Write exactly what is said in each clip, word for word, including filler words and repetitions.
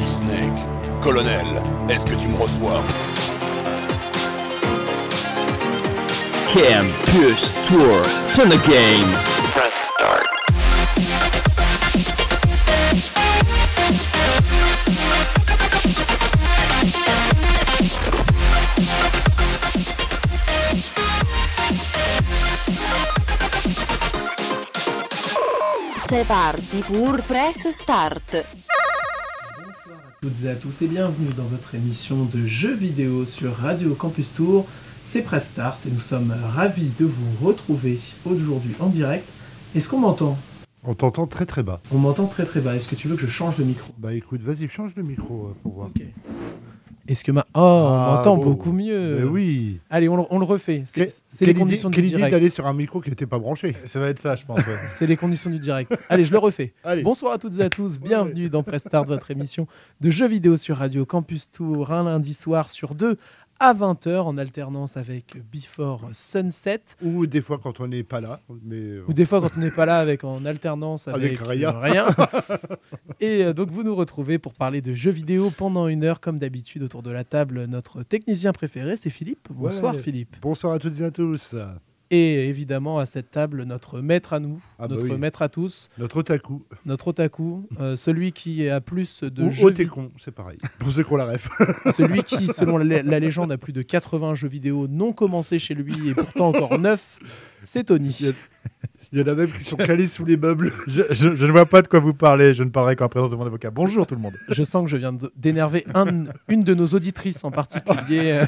Snake. Colonel, est-ce que tu me reçois? Campus Tour, turn the game. Press start. C'est parti pour Press Start. Bonsoir à toutes et à tous et bienvenue dans votre émission de jeux vidéo sur Radio Campus Tour. C'est Press Start et nous sommes ravis de vous retrouver aujourd'hui en direct. Est-ce qu'on m'entend ? On t'entend très très bas. On m'entend très très bas. Est-ce que tu veux que je change de micro ? Bah écoute, vas-y, change de micro euh, pour voir. Ok. Est-ce que ma... Oh, on Ah, m'entend bon. beaucoup mieux. Mais oui. Allez, on le, on le refait. C'est, Que- c'est les quelle conditions idée, du quelle idée direct. d'aller sur un micro qui n'était pas branché. Ça va être ça, je pense. Ouais. C'est les conditions du direct. Allez, je le refais. Allez. Bonsoir à toutes et à tous. Bienvenue dans Press Start, votre émission de jeux vidéo sur Radio Campus Tour, un lundi soir sur deux à vingt heures en alternance avec Before Sunset. Ou des fois quand on n'est pas là. Mais euh, Ou des fois quand on n'est pas là avec en alternance avec, Avec rien. euh, rien. Et euh, donc vous nous retrouvez pour parler de jeux vidéo pendant une heure comme d'habitude autour de la table. Notre technicien préféré c'est Philippe. Bonsoir Ouais. Philippe. bonsoir à toutes et à tous. Et évidemment à cette table notre maître à nous, Ah bah notre oui. maître à tous, Notre otaku. notre otaku, euh, celui qui a plus de Ou jeux vi- otécon, c'est pareil. Pour ceux qu'on la ref. celui qui selon la, la légende a plus de quatre-vingts jeux vidéo non commencés chez lui et pourtant encore neuf, c'est Tony. Il y a- Il y en a même qui sont calés sous les meubles. Je, je- je ne vois pas de quoi vous parlez, je ne parlerai qu'en présence de mon avocat. Bonjour tout le monde. Je sens que je viens de- d'énerver un- une de nos auditrices en particulier.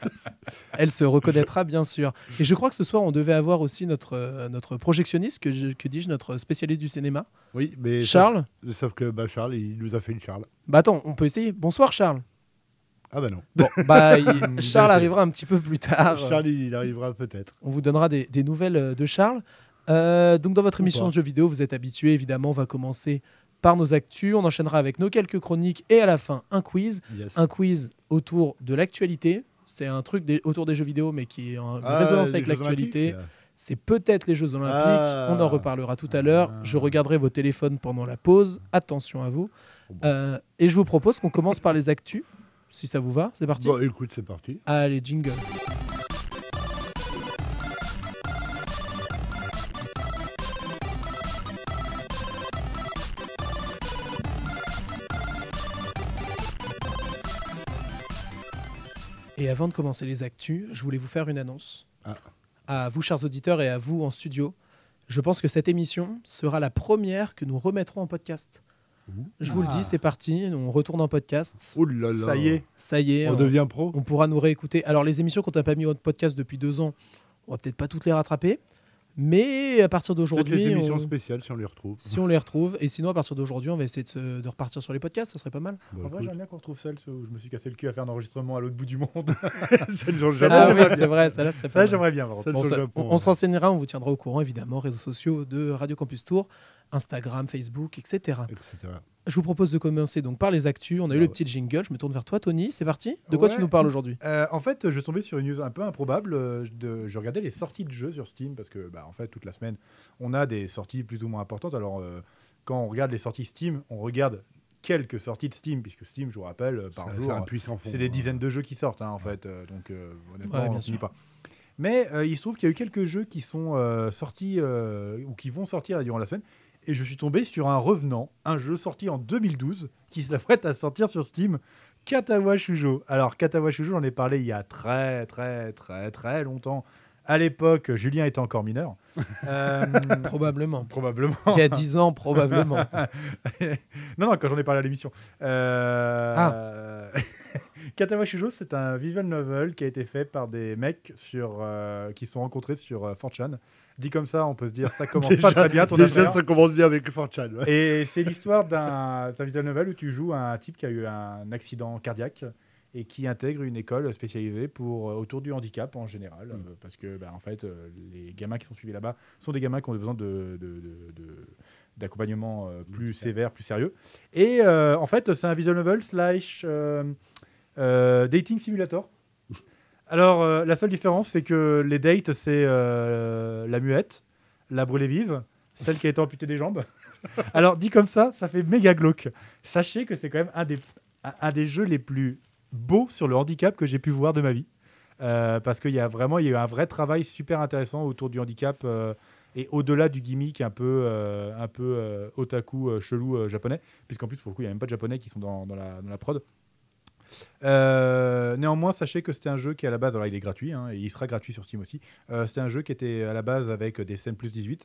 Elle se reconnaîtra bien sûr. Et je crois que ce soir, on devait avoir aussi notre, euh, notre projectionniste, que, je- que dis-je, notre spécialiste du cinéma, Oui, mais. Charles. Sauf, sauf que bah, Charles, il nous a fait une Charles. Bah attends, on peut essayer. Bonsoir Charles. Ah bah non. Bon, bah, il- Charles essayer. arrivera un petit peu plus tard. Charles, il arrivera peut-être. On vous donnera des, des nouvelles euh, de Charles. Euh, donc dans votre Ou émission pas. de jeux vidéo, vous êtes habitués, évidemment, on va commencer par nos actus. On enchaînera avec nos quelques chroniques et à la fin, un quiz. Yes. Un quiz autour de l'actualité. C'est un truc des- autour des jeux vidéo, mais qui est en Ah, résonance les avec Jeux l'actualité. Olympiques. C'est peut-être les Jeux Olympiques. Ah. On en reparlera tout à l'heure. Je regarderai vos téléphones pendant la pause. Attention à vous. Euh, et je vous propose qu'on commence par les actus, si ça vous va. C'est parti. Bon, écoute, c'est parti. Allez, jingle. Et avant de commencer les actus, je voulais vous faire une annonce. Ah. À vous, chers auditeurs, et à vous en studio. Je pense que cette émission sera la première que nous remettrons en podcast. Je vous le Ah. dis, c'est parti. On retourne en podcast. Oh là là. Ça y est. Ça y est. On on- devient pro. on pourra nous réécouter. Alors, les émissions qu'on n'a pas mis en podcast depuis deux ans, on va peut-être pas toutes les rattraper. Mais à partir Peut-être les d'aujourd'hui, émissions on- spéciales si on les retrouve. si on les retrouve. Et sinon, à partir d'aujourd'hui, on va essayer de, se- de repartir sur les podcasts. Ça serait pas mal. Bah, En vrai, écoute. j'aime bien qu'on retrouve celle où je me suis cassé le cul à faire un enregistrement à l'autre bout du monde. Celle dont jamais Ah j'aimerais oui, c'est bien. vrai. Ça, là, serait pas Ça, mal. j'aimerais bien. par contre. Celle Bon, sur ça- le Japon, on, on se ouais. renseignera, on vous tiendra au courant, évidemment, réseaux sociaux de Radio Campus Tour, Instagram, Facebook, et cetera. et cetera. Je vous propose de commencer donc par les actus. On a eu Ah le ouais. petit jingle. Je me tourne vers toi, Tony. C'est parti. De quoi Ouais. tu nous parles aujourd'hui ? Euh, en fait, je suis tombé sur une news un peu improbable. euh, De, je regardais les sorties de jeux sur Steam parce que, bah, en fait, toute la semaine, on a des sorties plus ou moins importantes. Alors, euh, quand on regarde les sorties Steam, on regarde quelques sorties de Steam, puisque Steam, je vous rappelle, euh, par C'est- jour, c'est un euh, puissant fond, c'est des hein. dizaines de jeux qui sortent, hein, en fait. euh, donc, euh, honnêtement, Ouais, on bien n'en finit sûr. pas. Mais euh, il se trouve qu'il y a eu quelques jeux qui sont euh, sortis euh, ou qui vont sortir durant la semaine. Et je suis tombé sur un revenant, un jeu sorti en deux mille douze qui s'apprête à sortir sur Steam, Katawa Shujo. Alors, Katawa Shujo, j'en ai parlé il y a très, très, très, très longtemps. À l'époque, Julien était encore mineur. Euh, Probablement. probablement. Il y a dix ans, probablement. non, non, quand j'en ai parlé à l'émission. Euh... Ah. Katawa Shujo, c'est un visual novel qui a été fait par des mecs sur, euh, qui se sont rencontrés sur euh, four chan. Dit comme ça, on peut se dire ça commence Déjà- pas très bien ton Déjà, affaire. ça commence bien avec four chan. ouais. Et c'est l'histoire d'un c'est un visual novel où tu joues un type qui a eu un accident cardiaque et qui intègre une école spécialisée pour, euh, autour du handicap en général. Mm. euh, parce que, bah, en fait, euh, les gamins qui sont suivis là-bas sont des gamins qui ont besoin de, de- de- de- d'accompagnement euh, plus sévère, plus sérieux. Et euh, en fait, c'est un visual novel slash euh, euh, dating simulator. Alors, euh, la seule différence, c'est que les dates, c'est euh, la muette, la brûlée vive, celle qui a été amputée des jambes. Alors, dit comme ça, ça fait méga glauque. Sachez que c'est quand même un des, un, un des jeux les plus beaux sur le handicap que j'ai pu voir de ma vie. Euh, parce qu'il y a vraiment il y a eu un vrai travail super intéressant autour du handicap euh, et au-delà du gimmick un peu, euh, un peu euh, otaku euh, chelou euh, japonais, puisqu'en plus pour le coup il n'y a même pas de japonais qui sont dans, dans, la, dans la prod. Euh, néanmoins, sachez que c'était un jeu qui à la base, alors il est gratuit hein, et il sera gratuit sur Steam aussi. Euh, c'était un jeu qui était à la base avec des scènes plus dix-huit,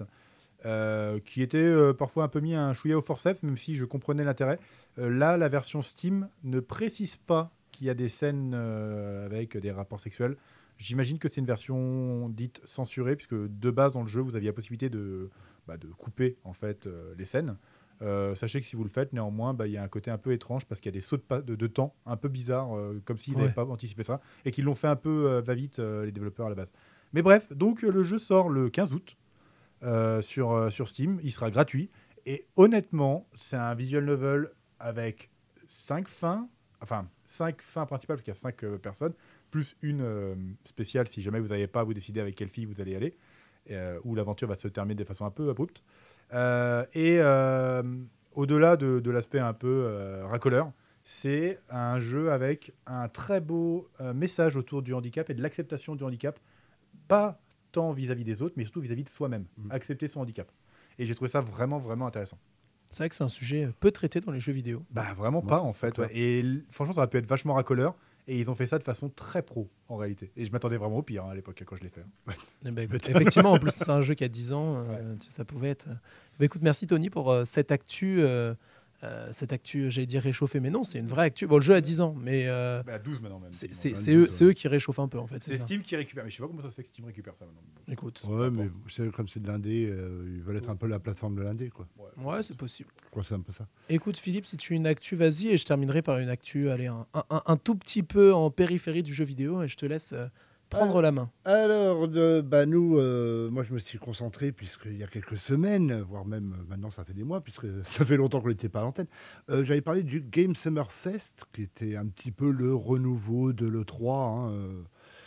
euh, qui était euh, parfois un peu mis un chouïa au forceps, même si je comprenais l'intérêt. Euh, là, la version Steam ne précise pas qu'il y a des scènes euh, avec des rapports sexuels. J'imagine que c'est une version dite censurée, puisque de base dans le jeu, vous aviez la possibilité de, bah, de couper en fait euh, les scènes. Euh, sachez que si vous le faites, néanmoins, bah, il y a un côté un peu étrange parce qu'il y a des sauts de, pa- de, de temps un peu bizarres, euh, comme s'ils n'avaient Ouais. pas anticipé ça et qu'ils l'ont fait un peu euh, va-vite, euh, les développeurs à la base. Mais bref, donc euh, le jeu sort le quinze août euh, sur, euh, sur Steam. Il sera gratuit. Et honnêtement, c'est un visual novel avec cinq fins, enfin cinq fins principales parce qu'il y a cinq euh, personnes, plus une euh, spéciale si jamais vous n'avez pas à vous décider avec quelle fille vous allez aller, euh, où l'aventure va se terminer de façon un peu abrupte. Euh, et euh, au-delà de, de l'aspect un peu euh, racoleur, c'est un jeu avec un très beau euh, message autour du handicap et de l'acceptation du handicap, pas tant vis-à-vis des autres, mais surtout vis-à-vis de soi-même. Mmh. Accepter son handicap. Et j'ai trouvé ça vraiment, vraiment intéressant. C'est vrai que c'est un sujet peu traité dans les jeux vidéo. Bah vraiment pas en fait. Ouais. Et l- franchement, ça aurait pu être vachement racoleur. Et ils ont fait ça de façon très pro en réalité. Et je m'attendais vraiment au pire hein, à l'époque quand je l'ai fait. Ouais. Eh ben, écoute, effectivement, en plus c'est un jeu qui a dix ans, euh, ouais. Ça pouvait être. Ben, écoute, merci Tony pour euh, cette actu. Euh, euh, cette actu, j'allais dire réchauffée, mais non, c'est une vraie actu. Bon, le jeu a dix ans, mais euh, bah, douze maintenant même. C'est, c'est, c'est, eux, c'est eux qui réchauffent un peu en fait. C'est, c'est Steam qui récupère. Mais je sais pas comment ça se fait que Steam récupère ça maintenant. Écoute. Ouais, mais c'est, comme c'est de l'indé, euh, ils veulent être un peu la plateforme de l'indé, quoi. Ouais, ouais c'est possible. Je crois que c'est un peu ça. Écoute Philippe, si tu as une actu, vas-y, et je terminerai par une actu, allez, un, un, un tout petit peu en périphérie du jeu vidéo, et je te laisse euh, prendre euh, la main. Alors, de, bah nous, euh, moi je me suis concentré, puisqu'il y a quelques semaines, voire même euh, maintenant ça fait des mois, puisque ça fait longtemps qu'on n'était pas à l'antenne, euh, j'avais parlé du Game Summer Fest, qui était un petit peu le renouveau de l'E trois, hein, euh,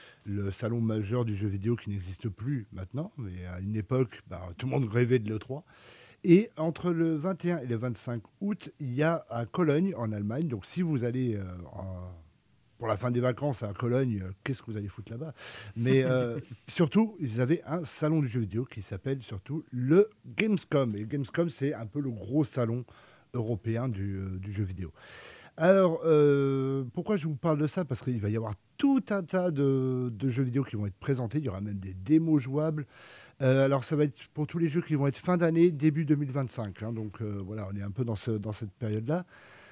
le salon majeur du jeu vidéo qui n'existe plus maintenant, mais à une époque, bah, tout le monde rêvait de l'E trois. Et entre le vingt et un et le vingt-cinq août, il y a à Cologne, en Allemagne, donc si vous allez euh, en, pour la fin des vacances à Cologne, euh, qu'est-ce que vous allez foutre là-bas ? Mais euh, surtout, ils avaient un salon du jeu vidéo qui s'appelle surtout le Gamescom. Et Gamescom, c'est un peu le gros salon européen du, euh, du jeu vidéo. Alors, euh, pourquoi je vous parle de ça ? Parce qu'il va y avoir tout un tas de, de jeux vidéo qui vont être présentés. Il y aura même des démos jouables. Euh, alors, ça va être pour tous les jeux qui vont être fin d'année, début deux mille vingt-cinq. Hein, donc, euh, voilà, on est un peu dans, ce, dans cette période-là.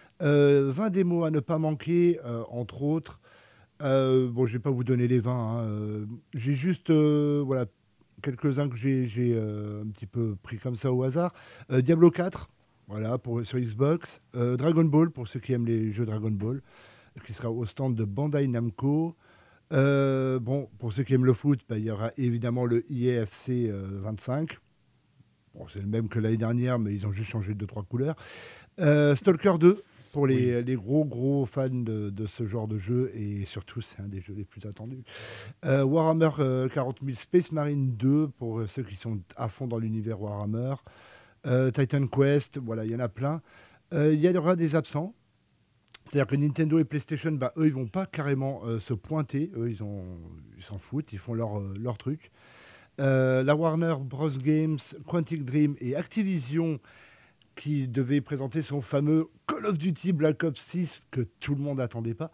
Euh, vingt démos à ne pas manquer, euh, entre autres. Euh, bon, je ne vais pas vous donner les vingt. Hein, euh, j'ai juste euh, voilà, quelques-uns que j'ai, j'ai euh, un petit peu pris comme ça au hasard. Euh, Diablo quatre. Voilà, pour, sur Xbox. Euh, Dragon Ball, pour ceux qui aiment les jeux Dragon Ball, qui sera au stand de Bandai Namco. Euh, bon, pour ceux qui aiment le foot, bah, il y aura évidemment le I A F C euh, vingt-cinq. Bon, c'est le même que l'année dernière, mais ils ont juste changé deux trois couleurs. Euh, Stalker deux, pour les, oui. les gros, gros fans de, de ce genre de jeu, et surtout, c'est un des jeux les plus attendus. Euh, Warhammer euh, quarante mille Space Marine deux, pour ceux qui sont à fond dans l'univers Warhammer. Euh, Titan Quest, voilà, il y en a plein. Euh, il y aura des absents. C'est-à-dire que Nintendo et PlayStation, bah, eux, ils ne vont pas carrément euh, se pointer. Eux, ils, ont, ils s'en foutent, ils font leur, euh, leur truc. Euh, la Warner Bros. Games, Quantic Dream et Activision, qui devaient présenter son fameux Call of Duty Black Ops six, que tout le monde n'attendait pas,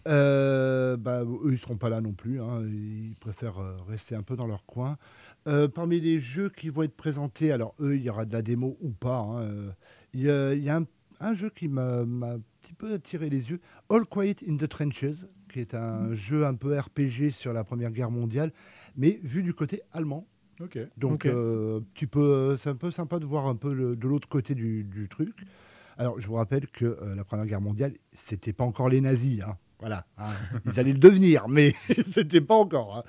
euh, bah, eux, ils ne seront pas là non plus. Hein. Ils préfèrent euh, rester un peu dans leur coin. Euh, parmi les jeux qui vont être présentés, alors eux, il y aura de la démo ou pas. Hein, euh, il y a, il y a un, un jeu qui m'a, m'a un petit peu attiré les yeux, All Quiet in the Trenches, qui est un mmh. jeu un peu R P G sur la Première Guerre mondiale, mais vu du côté allemand. Okay. Donc, okay. Euh, tu peux, c'est un peu sympa de voir un peu le, de l'autre côté du, du truc. Alors, je vous rappelle que euh, la Première Guerre mondiale, c'était pas encore les nazis. Hein. Voilà, hein. Ils allaient le devenir, mais c'était pas encore. Hein.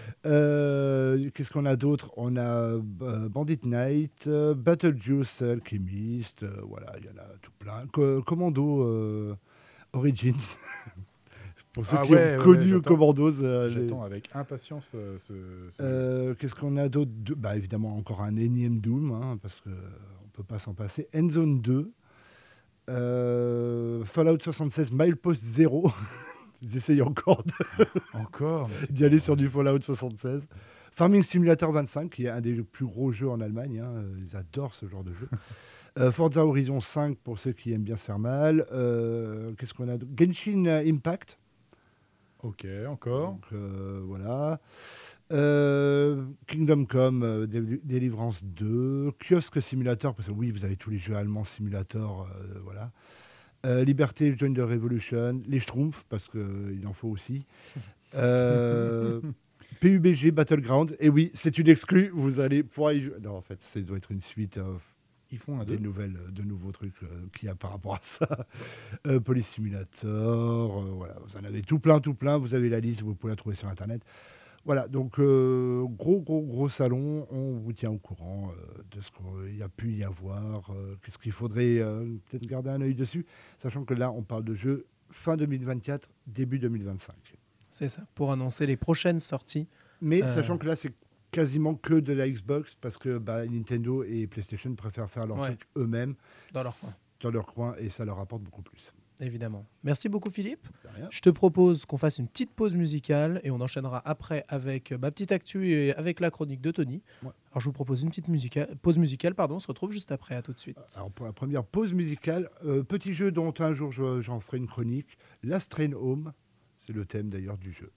Euh, qu'est-ce qu'on a d'autre ? On a euh, Bandit Knight, euh, Battlejuice Alchemist, euh, voilà, il y en a tout plein. Co- Commando euh, Origins. Pour ceux ah qui ouais, ont ouais, connu ouais, Commandos. Euh, j'attends les... avec impatience euh, ce, ce euh, Qu'est-ce qu'on a d'autre ? de... Bah, évidemment, encore un énième Doom, hein, parce qu'on ne peut pas s'en passer. Endzone deux. Euh, Fallout soixante-seize, Milepost zéro. Ils essayent encore de... Encore d'y aller sur du Fallout soixante-seize. Farming Simulator vingt-cinq, qui est un des plus gros jeux en Allemagne. Hein. Ils adorent ce genre de jeu. euh, Forza Horizon cinq, pour ceux qui aiment bien se faire mal. Euh, qu'est-ce qu'on a d'autre ? Genshin Impact. Ok, encore. Donc, euh, voilà. Euh, Kingdom Come, euh, Dél- Deliverance deux. Kiosque Simulator, parce que oui, vous avez tous les jeux allemands Simulator. Euh, voilà. Euh, Liberté, Join the Revolution. Les Schtroumpfs, parce qu'il en faut aussi. Euh, P U B G Battleground, et oui, c'est une exclue, vous allez pouvoir y jouer. Non, en fait, ça doit être une suite, euh, Ils font un des deux. nouvelles, de nouveaux trucs euh, qu'il y a par rapport à ça. Euh, Police Simulator, euh, voilà, vous en avez tout plein, tout plein, vous avez la liste, vous pouvez la trouver sur Internet. Voilà, donc euh, gros, gros, gros salon, on vous tient au courant euh, de ce qu'il y a pu y avoir, euh, qu'est-ce qu'il faudrait euh, peut-être garder un œil dessus, sachant que là, on parle de jeux fin deux mille vingt-quatre, début deux mille vingt-cinq. C'est ça, pour annoncer les prochaines sorties. Mais Euh. sachant que là, c'est quasiment que de la Xbox, parce que bah, Nintendo et PlayStation préfèrent faire leur Ouais. truc eux-mêmes, Dans leur coin. dans leur coin, et ça leur apporte beaucoup plus. Évidemment. Merci beaucoup Philippe. De rien. Je te propose qu'on fasse une petite pause musicale et on enchaînera après avec ma petite actu et avec la chronique de Tony. Ouais. Alors je vous propose une petite musica- pause musicale, pardon, on se retrouve juste après, à tout de suite. Alors pour la première pause musicale, euh, petit jeu dont un jour je- j'en ferai une chronique, Last Train Home, c'est le thème d'ailleurs du jeu.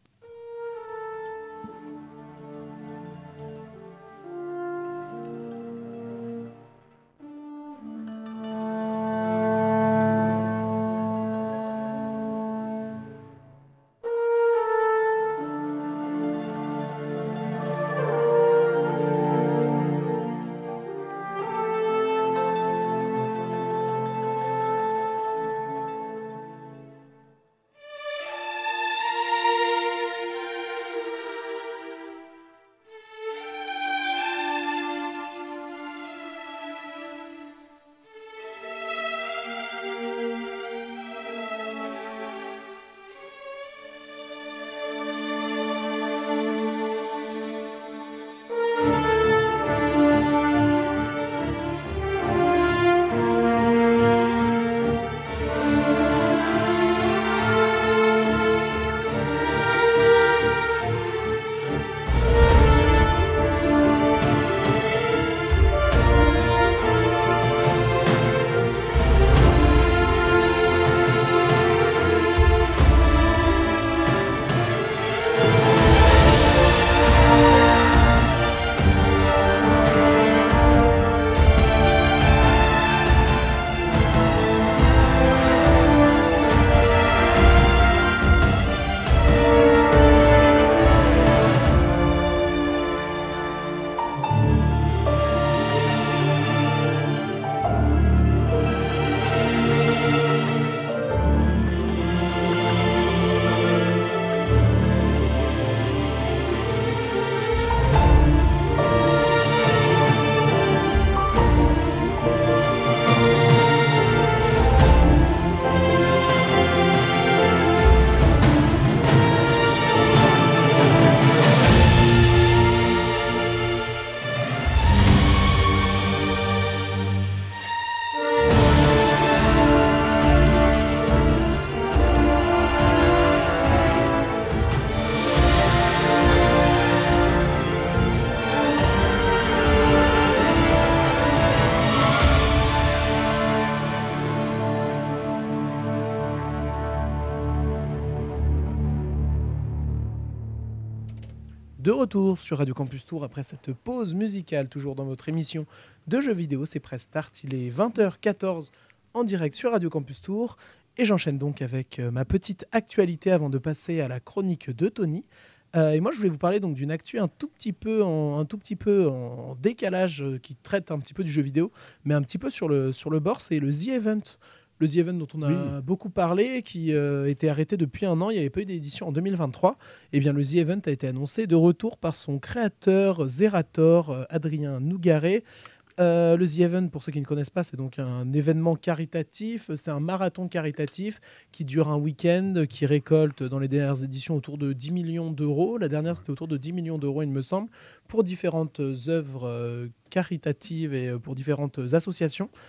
De retour sur Radio Campus Tour après cette pause musicale, toujours dans votre émission de jeux vidéo, c'est Press Start. Il est vingt heures quatorze en direct sur Radio Campus Tour et j'enchaîne donc avec euh, ma petite actualité avant de passer à la chronique de Tony. Euh, et moi, je voulais vous parler donc d'une actu un tout petit peu en, un tout petit peu en décalage euh, qui traite un petit peu du jeu vidéo, mais un petit peu sur le, sur le bord, c'est le The Event. Le The Event dont on a Oui. beaucoup parlé, qui euh, était arrêté depuis un an, il n'y avait pas eu d'édition en deux mille vingt-trois. Eh bien, le The Event a été annoncé de retour par son créateur Zerator, euh, Adrien Nougaret. Euh, le The Event, pour ceux qui ne connaissent pas, c'est donc un événement caritatif, c'est un marathon caritatif qui dure un week-end, qui récolte dans les dernières éditions autour de dix millions d'euros. La dernière, c'était autour de dix millions d'euros, il me semble, pour différentes œuvres euh, caritatives et euh, pour différentes associations.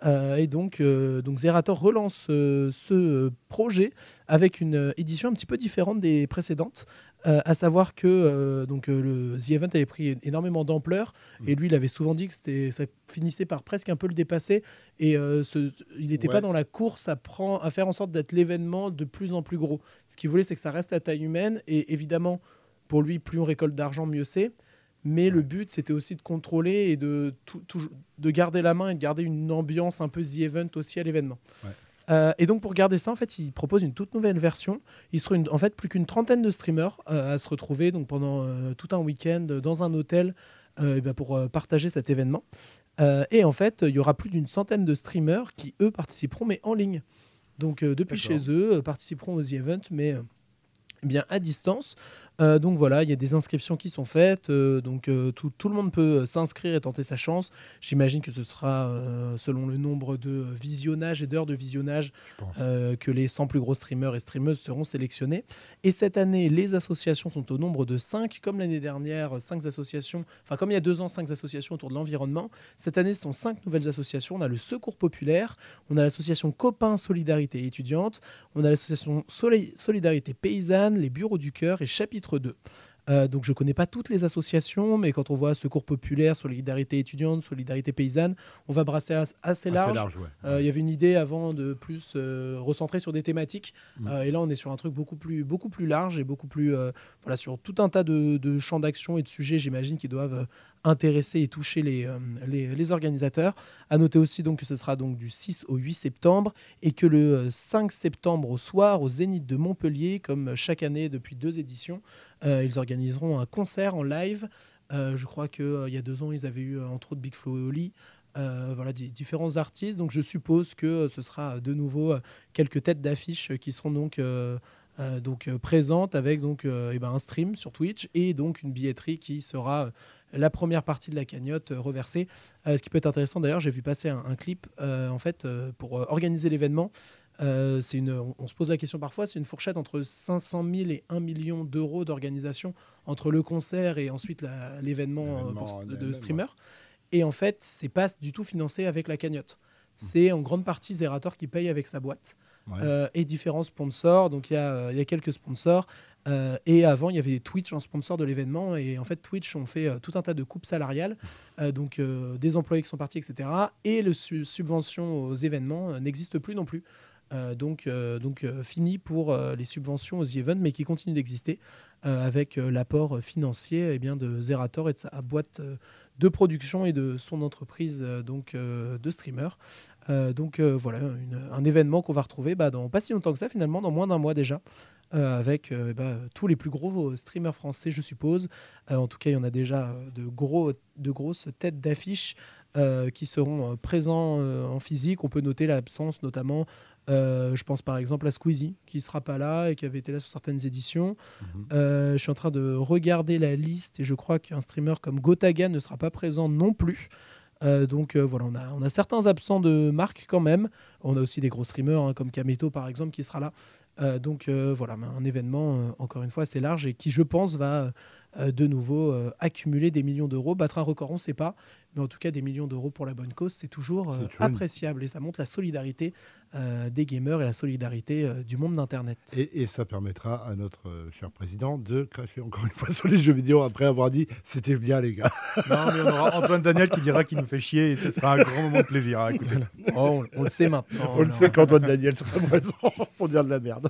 Euh, et donc, euh, donc Zerator relance euh, ce projet avec une euh, édition un petit peu différente des précédentes. Euh, à savoir que euh, donc, euh, le The Event avait pris énormément d'ampleur mmh. et lui il avait souvent dit que c'était, ça finissait par presque un peu le dépasser et euh, ce, il n'était ouais. pas dans la course à, prend, à faire en sorte d'être l'événement de plus en plus gros. Ce qu'il voulait, c'est que ça reste à taille humaine et évidemment pour lui plus on récolte d'argent mieux c'est, mais ouais. le but c'était aussi de contrôler et de, tout, tout, de garder la main et de garder une ambiance un peu The Event aussi à l'événement. Ouais. Euh, et donc pour garder ça, en fait, il propose une toute nouvelle version. Il sera une, en fait plus qu'une trentaine de streamers euh, à se retrouver donc pendant euh, tout un week-end dans un hôtel euh, et ben pour euh, partager cet événement. Euh, et en fait, il y aura plus d'une centaine de streamers qui eux participeront mais en ligne. Donc euh, depuis D'accord. chez eux, euh, participeront aux The Event mais euh, bien à distance. Euh, donc voilà, il y a des inscriptions qui sont faites, euh, donc euh, tout, tout le monde peut s'inscrire et tenter sa chance. J'imagine que ce sera euh, selon le nombre de visionnages et d'heures de visionnage euh, que les cent plus gros streamers et streameuses seront sélectionnés. Et cette année, les associations sont au nombre de cinq, comme l'année dernière, cinq associations, enfin comme il y a deux ans, cinq associations autour de l'environnement. Cette année, ce sont cinq nouvelles associations. On a le Secours Populaire, on a l'association Copains Solidarité Étudiante, on a l'association Soli- Solidarité Paysanne, les Bureaux du Cœur et Chapitre deux. Euh, donc je ne connais pas toutes les associations, mais quand on voit Secours Populaire, Solidarité Étudiante, Solidarité Paysanne, on va brasser as- assez large. Il large, ouais. euh, y avait une idée avant de plus euh, recentrer sur des thématiques, mmh. euh, et là on est sur un truc beaucoup plus, beaucoup plus large et beaucoup plus euh, voilà, sur tout un tas de, de champs d'action et de sujets, j'imagine, qui doivent euh, intéresser et toucher les, euh, les, les organisateurs. À noter aussi donc, que ce sera donc du six au huit septembre et que le cinq septembre au soir, au Zénith de Montpellier, comme chaque année depuis deux éditions, euh, ils organiseront un concert en live. Euh, je crois qu'il euh, y a deux ans, ils avaient eu euh, entre autres Big Flo et Oli. Euh, voilà, d- différents artistes. Donc je suppose que euh, ce sera de nouveau euh, quelques têtes d'affiche qui seront donc... Euh, Euh, donc euh, présente avec donc euh, eh ben, un stream sur Twitch et donc une billetterie qui sera euh, la première partie de la cagnotte euh, reversée. Euh, ce qui peut être intéressant d'ailleurs, j'ai vu passer un, un clip euh, en fait euh, pour euh, organiser l'événement. Euh, c'est une, on, on se pose la question parfois, c'est une fourchette entre cinq cent mille et un million d'euros d'organisation entre le concert et ensuite la, l'événement, l'événement pour, de, de streamers. Et en fait, c'est pas du tout financé avec la cagnotte. C'est en grande partie Zerator qui paye avec sa boîte. Ouais. Euh, et différents sponsors. Donc il y, euh, y a quelques sponsors. Euh, et avant, il y avait Twitch en sponsor de l'événement. Et en fait, Twitch ont fait euh, tout un tas de coupes salariales. Euh, donc euh, des employés qui sont partis, et cetera. Et le su- subvention aux événements euh, n'existe plus non plus. Euh, donc euh, donc euh, fini pour euh, les subventions aux events, mais qui continuent d'exister euh, avec euh, l'apport financier eh bien, de Zerator et de sa boîte euh, de production et de son entreprise euh, donc, euh, de streamers. Euh, donc euh, voilà, une, un événement qu'on va retrouver bah, dans pas si longtemps que ça, finalement, dans moins d'un mois déjà, euh, avec euh, bah, tous les plus gros streamers français, je suppose. Euh, en tout cas, il y en a déjà de, gros, de grosses têtes d'affiche euh, qui seront euh, présents euh, en physique. On peut noter l'absence notamment, euh, je pense par exemple à Squeezie, qui ne sera pas là et qui avait été là sur certaines éditions. Mmh. Euh, je suis en train de regarder la liste et je crois qu'un streamer comme Gotaga ne sera pas présent non plus. Euh, donc euh, voilà, on a, on a certains absents de marque quand même. On a aussi des gros streamers hein, comme Kameto par exemple qui sera là. Euh, donc euh, voilà, un événement euh, encore une fois assez large et qui je pense va euh, de nouveau euh, accumuler des millions d'euros. Battre un record, on ne sait pas, mais en tout cas des millions d'euros pour la bonne cause, c'est toujours euh, c'est appréciable et ça montre la solidarité euh, des gamers et la solidarité euh, du monde d'Internet. Et, et ça permettra à notre euh, cher président de cracher encore une fois sur les jeux vidéo après avoir dit c'était bien les gars. Non mais on aura Antoine Daniel qui dira qu'il nous fait chier et ce sera un grand moment de plaisir à écouter. Oh, on, on le sait maintenant. On le sait qu'Antoine Daniel sera présent pour dire de la merde.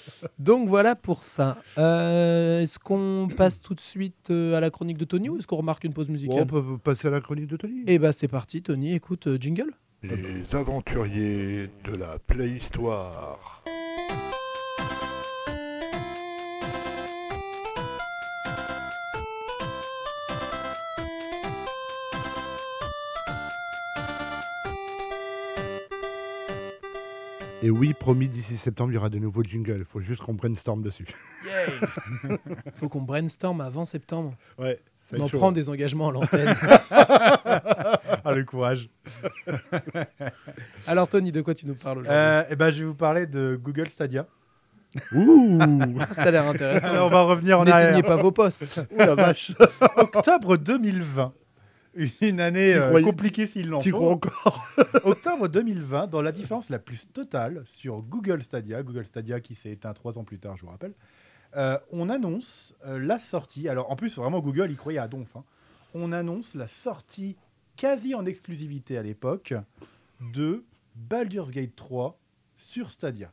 Donc voilà pour ça. Euh, est-ce qu'on passe tout de suite euh, à la chronique de Tony ou est-ce qu'on remarque une pause musicale ? Bon, on peut passer à la chronique de Tony. Eh bien c'est parti Tony, écoute, euh, jingle. Les aventuriers de la préhistoire. Et oui, promis, d'ici septembre, il y aura de nouveaux jingles. Il faut juste qu'on brainstorm dessus. Il faut qu'on brainstorm avant septembre. Ouais. On en prend des engagements à l'antenne. Ah, le courage. Alors, Tony, de quoi tu nous parles aujourd'hui ? euh, eh ben, Je vais vous parler de Google Stadia. Ouh, ça a l'air intéressant. Alors, on va revenir en N'éteignez arrière. pas vos postes. Ouh la vache. Octobre deux mille vingt. une année Tu euh, croyais- compliquée s'il l'en Tu crois faut. encore? Octobre deux mille vingt, dans la différence la plus totale sur Google Stadia, Google Stadia qui s'est éteint trois ans plus tard, je vous rappelle, euh, on annonce euh, la sortie. Alors en plus, vraiment, Google, il croyait à donf. Hein. On annonce la sortie quasi en exclusivité à l'époque de Baldur's Gate trois sur Stadia.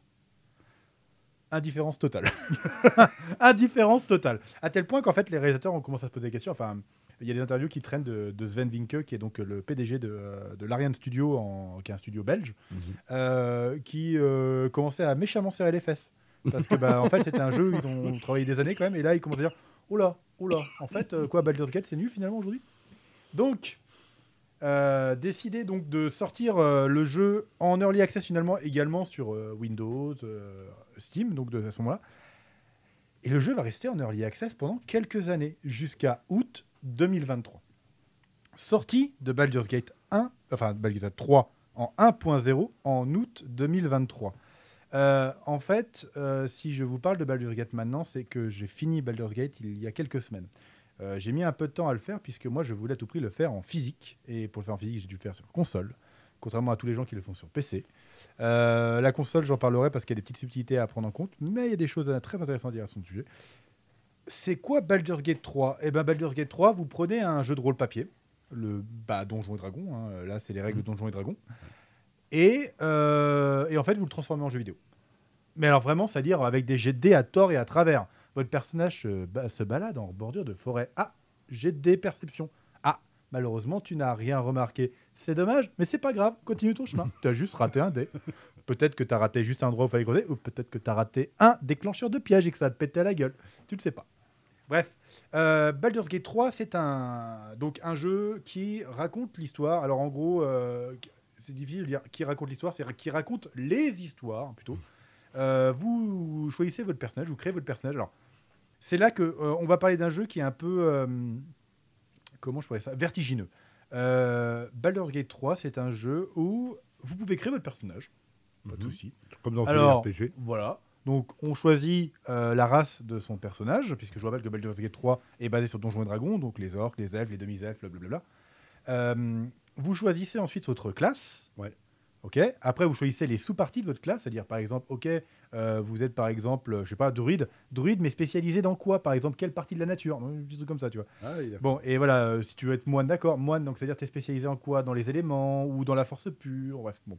Indifférence totale. Indifférence totale. À tel point qu'en fait, les réalisateurs ont commencé à se poser des questions. Enfin, il y a des interviews qui traînent de, de Sven Vinke, qui est donc le P D G de, de l'Ariane Studio, en, qui est un studio belge, Mhm. euh, qui euh, commençait à méchamment serrer les fesses. Parce que, bah, en fait, c'était un jeu, ils ont travaillé des années quand même, et là, ils commencent à dire oh là, oh là, en fait, euh, quoi, Baldur's Gate, c'est nul finalement aujourd'hui. Donc, euh, décidé donc de sortir euh, le jeu en early access finalement également sur euh, Windows, euh, Steam, donc de, à ce moment-là. Et le jeu va rester en early access pendant quelques années, jusqu'à août deux mille vingt-trois. Sortie de Baldur's Gate un, enfin Baldur's Gate trois en un point zéro en août deux mille vingt-trois. Euh, en fait, euh, si je vous parle de Baldur's Gate maintenant, c'est que j'ai fini Baldur's Gate il y a quelques semaines. Euh, j'ai mis un peu de temps à le faire puisque moi je voulais à tout prix le faire en physique, et pour le faire en physique j'ai dû le faire sur console, contrairement à tous les gens qui le font sur P C. Euh, la console, j'en parlerai parce qu'il y a des petites subtilités à prendre en compte, mais il y a des choses très intéressantes à dire à son sujet. C'est quoi Baldur's Gate trois? Eh ben Baldur's Gate trois, vous prenez un jeu de rôle papier, le bah, Donjons et Dragons, hein, là c'est les règles de Donjons et Dragons, et, euh, et en fait vous le transformez en jeu vidéo. Mais alors vraiment, c'est-à-dire avec des jets de dés à tort et à travers. Votre personnage se, ba- se balade en bordure de forêt. Ah, jet de dés, perception. Ah, malheureusement, tu n'as rien remarqué. C'est dommage, mais c'est pas grave. Continue ton chemin. Tu as juste raté un dé. Peut-être que tu as raté juste un endroit où il fallait creuser, ou peut-être que tu as raté un déclencheur de piège et que ça va te péter à la gueule. Tu ne sais pas. Bref, euh, Baldur's Gate trois, c'est un, donc un jeu qui raconte l'histoire. Alors en gros, euh, c'est difficile de dire qui raconte l'histoire, c'est qui raconte les histoires plutôt. Euh, vous choisissez votre personnage, vous créez votre personnage. Alors, c'est là que euh, on va parler d'un jeu qui est un peu euh, comment je pourrais ça vertigineux. Euh, Baldur's Gate trois, c'est un jeu où vous pouvez créer votre personnage, pas de Mhm. souci. Comme dans Alors, tous les R P G. voilà. Donc, on choisit euh, la race de son personnage, puisque je vous rappelle que Baldur's Gate trois est basé sur Donjons et Dragons, donc les orques, les elfes, les demi-elfes, blablabla. Euh, vous choisissez ensuite votre classe. Ouais. Ok. Après, vous choisissez les sous-parties de votre classe, c'est-à-dire par exemple, ok, euh, vous êtes par exemple, je sais pas, druide, druide, mais spécialisé dans quoi? Par exemple, quelle partie de la nature? Un petit truc comme ça, tu vois. Ah, oui, d'accord. Bon, et voilà, euh, si tu veux être moine, d'accord, moine, donc c'est-à-dire tu es spécialisé en quoi? Dans les éléments ou dans la force pure, bref, bon.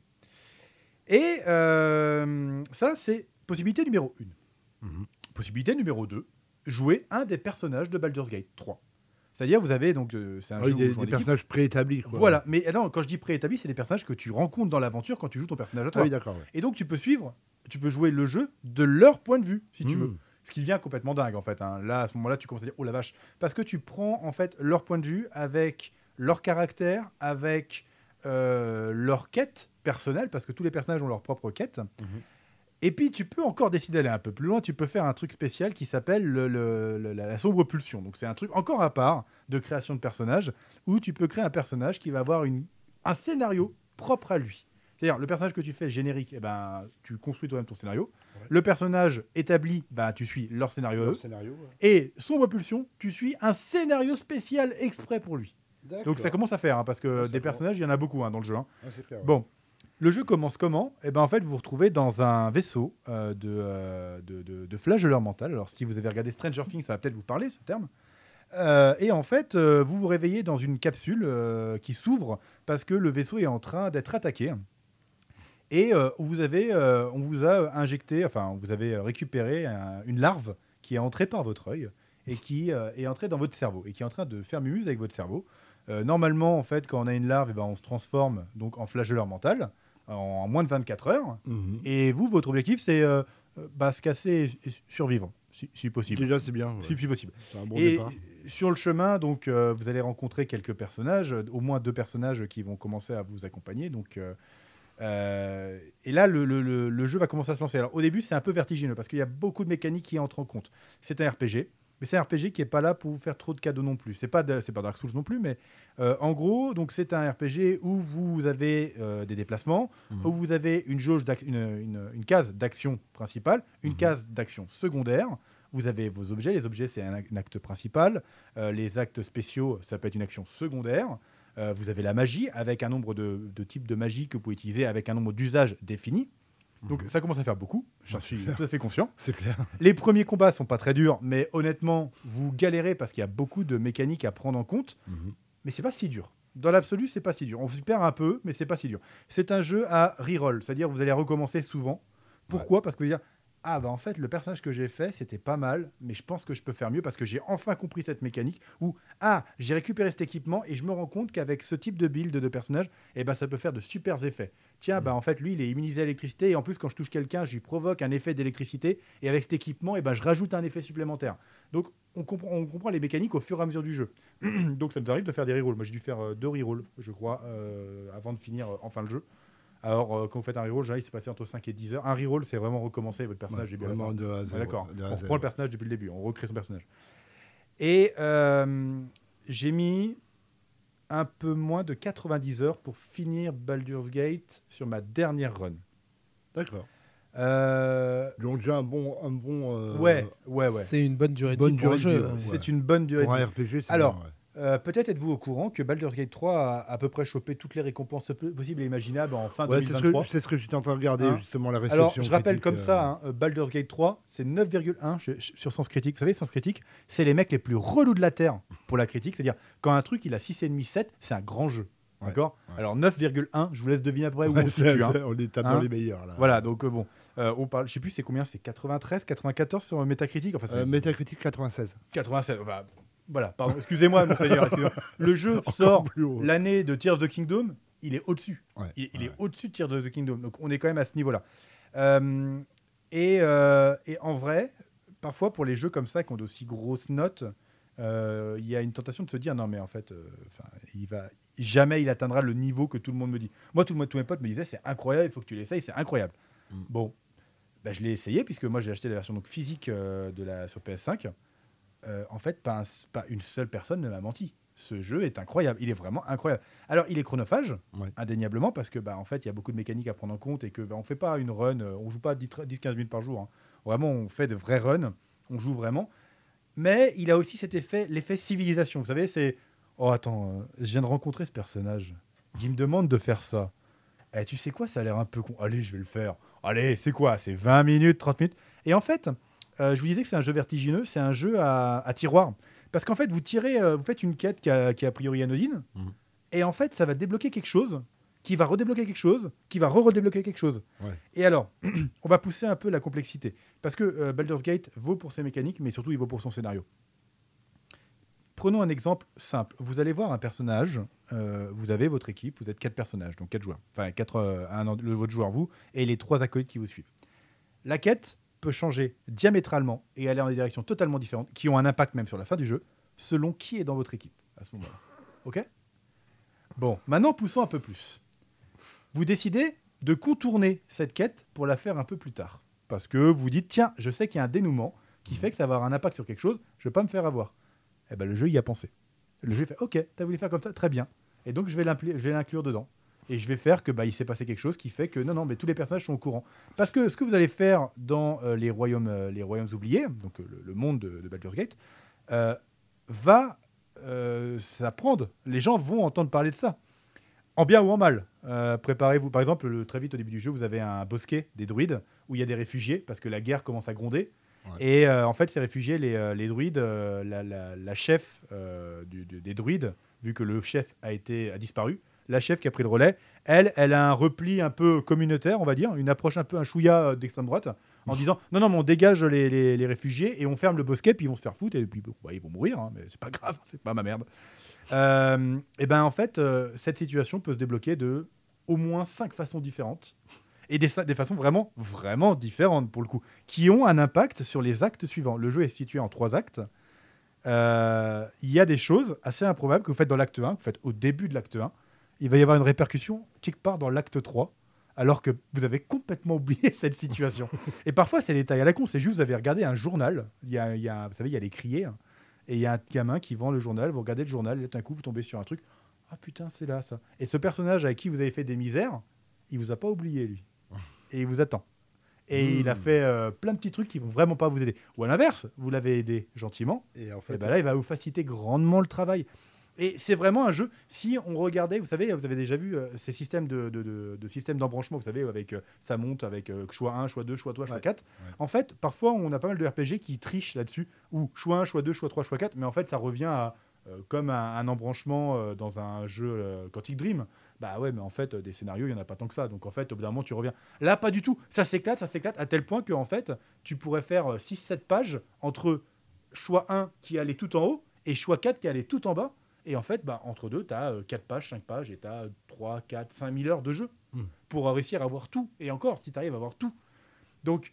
Et euh, ça, c'est possibilité numéro un. Mhm. Possibilité numéro deux, jouer un des personnages de Baldur's Gate trois. C'est-à-dire, vous avez donc, euh, c'est un Ah oui, jeu où des, vous jouez en des équipe. personnages préétablis. Quoi. Voilà, mais attends, quand je dis préétabli, c'est des personnages que tu rencontres dans l'aventure quand tu joues ton personnage à toi. Ah oui, d'accord. Ouais. Et donc, tu peux suivre, tu peux jouer le jeu de leur point de vue, si tu Mmh. veux. Ce qui devient complètement dingue, en fait. Hein. Là, à ce moment-là, tu commences à dire, oh la vache. Parce que tu prends, en fait, leur point de vue avec leur caractère, avec euh, leur quête personnelle, parce que tous les personnages ont leur propre quête. Mmh. Et puis, tu peux encore décider d'aller un peu plus loin. Tu peux faire un truc spécial qui s'appelle le, le- le- la, la sombre pulsion. Donc, c'est un truc encore à part de création de personnage, où tu peux créer un personnage qui va avoir une, un scénario propre à lui. C'est-à-dire, le personnage que tu fais générique, eh ben, tu construis toi-même ton scénario. Ouais. Le personnage établi, ben, tu suis leur scénario à Le eux. scénario. ouais. Et sombre pulsion, tu suis un scénario spécial exprès pour lui. D'accord. Donc, ça commence à faire, hein, parce que Ouais, ça des commence. personnages, il y en a beaucoup hein, dans le jeu. Hein. Ah, c'est clair, ouais. Bon, le jeu commence comment? Eh ben en fait, vous vous retrouvez dans un vaisseau euh, de, euh, de, de, de flagelleur mental. Alors, si vous avez regardé Stranger Things, ça va peut-être vous parler, ce terme. Euh, et en fait, euh, vous vous réveillez dans une capsule euh, qui s'ouvre parce que le vaisseau est en train d'être attaqué. Et euh, vous avez, euh, on vous a injecté, enfin, vous avez récupéré un- une larve qui est entrée par votre œil et qui euh, est entrée dans votre cerveau et qui est en train de faire mumuse avec votre cerveau. Euh, normalement, en fait, quand on a une larve, eh ben, on se transforme donc en flagelleur mental en, en moins de vingt-quatre heures. Mhm. Et vous, votre objectif, c'est euh, euh, bah, se casser et, et survivre, si, si possible. Déjà, c'est bien. ouais. Si, si possible. C'est un bon et départ. sur le chemin, donc, euh, vous allez rencontrer quelques personnages, euh, au moins deux personnages qui vont commencer à vous accompagner. Donc, euh, euh, et là, le, le- le- le jeu va commencer à se lancer. Alors, au début, c'est un peu vertigineux parce qu'il y a beaucoup de mécaniques qui entrent en compte. C'est un R P G, mais c'est un R P G qui n'est pas là pour vous faire trop de cadeaux non plus. C'est pas, de- c'est pas Dark Souls non plus, mais euh, en gros, donc c'est un R P G où vous avez euh, des déplacements, Mhm. où vous avez une jauge, d'ac- une, une- une case d'action principale, une Mhm. case d'action secondaire. Vous avez vos objets. Les objets, c'est un, un acte principal. Euh, les actes spéciaux, ça peut être une action secondaire. Euh, vous avez la magie, avec un nombre de, de types de magie que vous pouvez utiliser, avec un nombre d'usages définis. Donc Mhm. ça commence à faire beaucoup, j'en suis tout à fait conscient. C'est clair. Les premiers combats sont pas très durs, mais honnêtement, vous galérez parce qu'il y a beaucoup de mécaniques à prendre en compte, Mhm. mais c'est pas si dur. Dans l'absolu, c'est pas si dur. On se perd un peu, mais c'est pas si dur. C'est un jeu à reroll, c'est-à-dire vous allez recommencer souvent. Pourquoi ? Parce que vous allez dire ah bah en fait le personnage que j'ai fait c'était pas mal, mais je pense que je peux faire mieux parce que j'ai enfin compris cette mécanique. Ou ah j'ai récupéré cet équipement et je me rends compte qu'avec ce type de build de personnage, eh ben ça peut faire de super effets. Tiens bah en fait lui il est immunisé à l'électricité et en plus quand je touche quelqu'un je lui provoque un effet d'électricité et avec cet équipement eh ben je rajoute un effet supplémentaire. Donc on comprend, on comprend les mécaniques au fur et à mesure du jeu. Donc ça nous arrive de faire des rerolls. Moi j'ai dû faire euh, deux rerolls je crois euh, avant de finir euh, enfin le jeu. Alors, euh, quand vous faites un reroll, généralement, il s'est passé entre cinq et dix heures. Un reroll, c'est vraiment recommencer votre personnage Ouais, du début à la vraiment fin. de A à Z, Ouais, d'accord. de A à On Z, reprend le ouais. personnage depuis le début, on recrée son personnage. Et euh, j'ai mis un peu moins de quatre-vingt-dix heures pour finir Baldur's Gate sur ma dernière run. D'accord. Euh, Donc déjà un bon... Un bon euh, ouais, ouais, ouais. C'est une bonne durée de Bonne vie pour un durée de jeu. vie, ouais. C'est une bonne durée Pour de un vie. R P G, c'est Alors, bien, ouais. Euh, peut-être êtes-vous au courant que Baldur's Gate trois a à peu près chopé toutes les récompenses possibles et imaginables en fin Ouais, c'est ce que, deux mille vingt-trois. c'est ce que j'étais en train de regarder, Hein justement, la réception. Alors, je rappelle critique, comme euh, ça, hein, euh, Baldur's Gate trois, c'est neuf virgule un je- je- sur Sens Critique. Vous savez, Sens Critique, c'est les mecs les plus relous de la Terre pour la critique. C'est-à-dire, quand un truc, il a six virgule cinq, sept, c'est un grand jeu. Ouais, D'accord ouais. Alors, neuf virgule un, je vous laisse deviner à peu près où ouais, on se c'est- situe. hein. c'est- on est tape Hein dans les meilleurs, là. Voilà, donc euh, bon, euh, on parle, je sais plus c'est combien, c'est quatre-vingt-treize, quatre-vingt-quatorze sur Metacritic. Enfin, c'est Euh, Metacritic quatre-vingt-seize. quatre-vingt-sept. Enfin, voilà, pardon, excusez-moi, monseigneur. excusez-moi. Le jeu sort plus haut. l'année de Tears of the Kingdom, il est au-dessus. Ouais, Il, il ouais. est au-dessus de Tears of the Kingdom. Donc on est quand même à ce niveau-là. Euh, et, euh, et en vrai, parfois pour les jeux comme ça qui ont d'aussi grosses notes, euh, il y a une tentation de se dire non mais en fait, euh, enfin, il va jamais il atteindra le niveau que tout le monde me dit. Moi, tout le monde, tous mes potes me disaient c'est incroyable, il faut que tu l'essayes, c'est incroyable. Mm. Bon, bah, je l'ai essayé puisque moi j'ai acheté la version donc physique euh, de la sur P S cinq. Euh, en fait, pas, un- pas une seule personne ne m'a menti. Ce jeu est incroyable, il est vraiment incroyable. Alors, il est chronophage, Ouais. indéniablement, parce que bah, en fait, il y a beaucoup de mécaniques à prendre en compte et que bah, on fait pas une run, euh, on joue pas dix à quinze minutes par jour. Hein. Vraiment, on fait de vrais runs, on joue vraiment. Mais il a aussi cet effet, l'effet civilisation. Vous savez, c'est oh attends, euh, je viens de rencontrer ce personnage. Il me demande de faire ça. Eh, tu sais quoi, ça a l'air un peu con. Allez, je vais le faire. Allez, c'est quoi? C'est vingt minutes, trente minutes. Et en fait, euh, je vous disais que c'est un jeu vertigineux, c'est un jeu à, à tiroir. Parce qu'en fait, vous tirez, euh, vous faites une quête qui, a, qui est a priori anodine, Mhm. et en fait, ça va débloquer quelque chose, qui va redébloquer quelque chose, qui va re-redébloquer quelque chose. Ouais. Et alors, on va pousser un peu la complexité. Parce que euh, Baldur's Gate vaut pour ses mécaniques, mais surtout, il vaut pour son scénario. Prenons un exemple simple. Vous allez voir un personnage, euh, vous avez votre équipe, vous êtes quatre personnages, donc quatre joueurs. Enfin, quatre, euh, un, le, votre joueur, vous, et les trois acolytes qui vous suivent. La quête peut changer diamétralement et aller dans des directions totalement différentes, qui ont un impact même sur la fin du jeu, selon qui est dans votre équipe à ce moment-là. Ok ? Bon, maintenant poussons un peu plus. Vous décidez de contourner cette quête pour la faire un peu plus tard. Parce que vous dites, tiens, je sais qu'il y a un dénouement qui fait que ça va avoir un impact sur quelque chose, je ne vais pas me faire avoir. Eh ben, le jeu y a pensé. Le jeu fait, ok, tu as voulu faire comme ça, très bien. Et donc, je vais l'impli- je vais l'inclure dedans. Et je vais faire que bah, il s'est passé quelque chose qui fait que non, non, mais tous les personnages sont au courant. Parce que ce que vous allez faire dans euh, les, royaumes, euh, les royaumes oubliés, donc euh, le, le monde de, de Baldur's Gate, euh, va euh, s'apprendre. Les gens vont entendre parler de ça. En bien ou en mal. Euh, préparez-vous. Par exemple, le, très vite au début du jeu, vous avez un bosquet des druides où il y a des réfugiés parce que la guerre commence à gronder. Ouais. Et euh, en fait, ces réfugiés, les, euh, les druides, euh, la, la, la chef euh, du, du- des druides, vu que le chef a, été, a disparu, la chef qui a pris le relais, elle, elle a un repli un peu communautaire, on va dire, une approche un peu un chouïa euh, d'extrême droite, en disant non, non, mais on dégage les, les, les réfugiés et on ferme le bosquet, puis ils vont se faire foutre, et puis bon, bah, ils vont mourir, hein, mais c'est pas grave, c'est pas ma merde. Euh, et ben en fait, euh, cette situation peut se débloquer de au moins cinq façons différentes. Et des, des façons vraiment, vraiment différentes, pour le coup, qui ont un impact sur les actes suivants. Le jeu est situé en trois actes. Euh, Il y a des choses assez improbables que vous faites dans l'acte un, que vous faites au début de l'acte un. Il va y avoir une répercussion quelque part dans l'acte trois, alors que vous avez complètement oublié cette situation. Et parfois, c'est des détails à la con. C'est juste, vous avez regardé un journal. Il y a, il y a, vous savez, il y a les criers. Hein, et il y a un gamin qui vend le journal. Vous regardez le journal, et d'un coup, vous tombez sur un truc. Ah putain, c'est là, ça. Et ce personnage avec qui vous avez fait des misères, il vous a pas oublié, lui. Et il vous attend. Et Mmh. il a fait euh, plein de petits trucs qui vont vraiment pas vous aider. Ou à l'inverse, vous l'avez aidé gentiment, Et en et fait, ben là, il va vous faciliter grandement le travail. Et c'est vraiment un jeu. Si on regardait, vous savez, vous avez déjà vu euh, ces systèmes de, de, de, de systèmes d'embranchement, vous savez, avec euh, ça monte avec euh, choix un, choix deux, choix trois, choix Ouais. quatre. Ouais. En fait, parfois, on a pas mal de R P G qui trichent là-dessus, ou choix un, choix deux, choix trois, choix quatre, mais en fait, ça revient à euh, comme un, un embranchement euh, dans un jeu euh, Quantic Dream. Bah ouais, mais en fait, euh, des scénarios, il n'y en a pas tant que ça. Donc en fait, au bout d'un moment, tu reviens. Là, pas du tout. Ça s'éclate, ça s'éclate, à tel point que en fait, tu pourrais faire six sept pages entre choix un qui allait tout en haut et choix quatre qui allait tout en bas. Et en fait, bah, entre deux, tu as quatre pages, cinq pages et tu as trois, quatre, cinq mille heures de jeu Mm. pour réussir à avoir tout. Et encore, si tu arrives à avoir tout. Donc,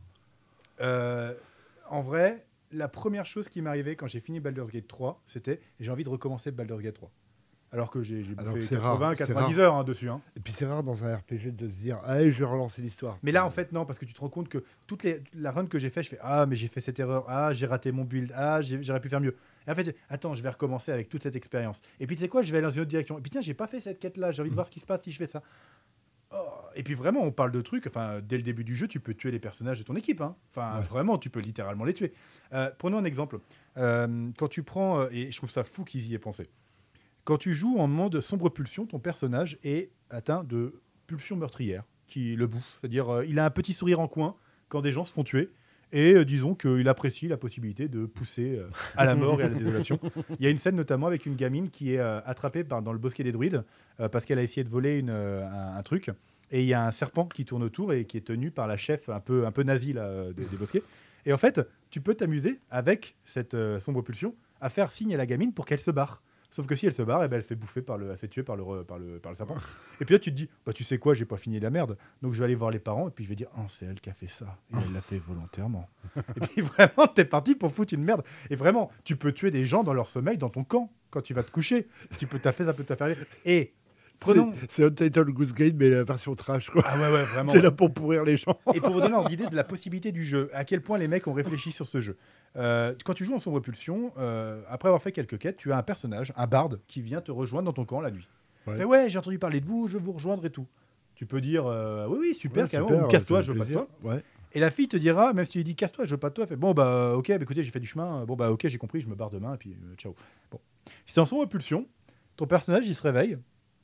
euh, en vrai, la première chose qui m'est arrivée quand j'ai fini Baldur's Gate trois, c'était j'ai envie de recommencer Baldur's Gate trois. Alors que j'ai j'ai Alors bouffé que c'est quatre-vingts, rare, c'est quatre-vingt-dix rare. heures hein, dessus. Hein. Et puis c'est rare dans un R P G de se dire allez, je vais relancer l'histoire. Mais là, en fait, non, parce que tu te rends compte que toute les, la run que j'ai fait, je fais ah, mais j'ai fait cette erreur, ah, j'ai raté mon build, ah, j'ai- j'aurais pu faire mieux. Et en fait, j'ai- attends, je vais recommencer avec toute cette expérience. Et puis, tu sais quoi, je vais aller dans une autre direction. Et puis, tiens, j'ai pas fait cette quête-là, j'ai envie de voir ce qui se passe si je fais ça. Oh. Et puis, vraiment, on parle de trucs, enfin, dès le début du jeu, tu peux tuer les personnages de ton équipe. Hein. Enfin, Ouais. vraiment, tu peux littéralement les tuer. Euh, prenons un exemple. Euh, quand tu prends, euh, et je trouve ça fou qu'ils y aient pensé. Quand tu joues en mode sombre pulsion, ton personnage est atteint de pulsion meurtrière qui le bouffe. C'est-à-dire, euh, il a un petit sourire en coin quand des gens se font tuer. Et euh, disons qu'il apprécie la possibilité de pousser euh, à la mort et à la désolation. Il y a une scène notamment avec une gamine qui est euh, attrapée par, dans le bosquet des druides euh, parce qu'elle a essayé de voler une, euh, un, un truc. Et il y a un serpent qui tourne autour et qui est tenu par la chef un peu, un peu nazie là, euh, des, des bosquets. Et en fait, tu peux t'amuser avec cette euh, sombre pulsion à faire signe à la gamine pour qu'elle se barre. Sauf que si elle se barre, eh ben, elle fait bouffer par le, elle fait tuer par le, re- par le, par le serpent. Et puis là, tu te dis, bah, tu sais quoi, j'ai pas fini la merde. Donc je vais aller voir les parents et puis je vais dire, oh, c'est elle qui a fait ça. Et elle l'a fait volontairement. Et puis vraiment, t'es parti pour foutre une merde. Et vraiment, tu peux tuer des gens dans leur sommeil, dans ton camp, quand tu vas te coucher. Tu peux t'affaire, ça peut t'affaire. Et prenons. C'est- C'est Untitled Goose Game, mais la version trash, quoi. Ah ouais, ouais, vraiment. C'est ouais. là pour pourrir les gens. Et pour vous donner une idée de la possibilité du jeu, à quel point les mecs ont réfléchi sur ce jeu. Euh, quand tu joues en sombre pulsion, euh, après avoir fait quelques quêtes, tu as un personnage, un barde, qui vient te rejoindre dans ton camp la nuit. Ouais. Fait, ouais, j'ai entendu parler de vous, je vais vous rejoindre et tout. Tu peux dire euh, oui, oui, super, Ouais, carrément, super, ou casse-toi, ça je fait veux pas de plaisir. toi. Ouais. Et la fille te dira, même si tu lui dis casse-toi, je veux pas de toi, elle fait bon, bah ok, bah, écoutez, j'ai fait du chemin, bon, bah ok, j'ai compris, je me barre demain, et puis euh, ciao. Bon. Si c'est en sombre pulsion, ton personnage il se réveille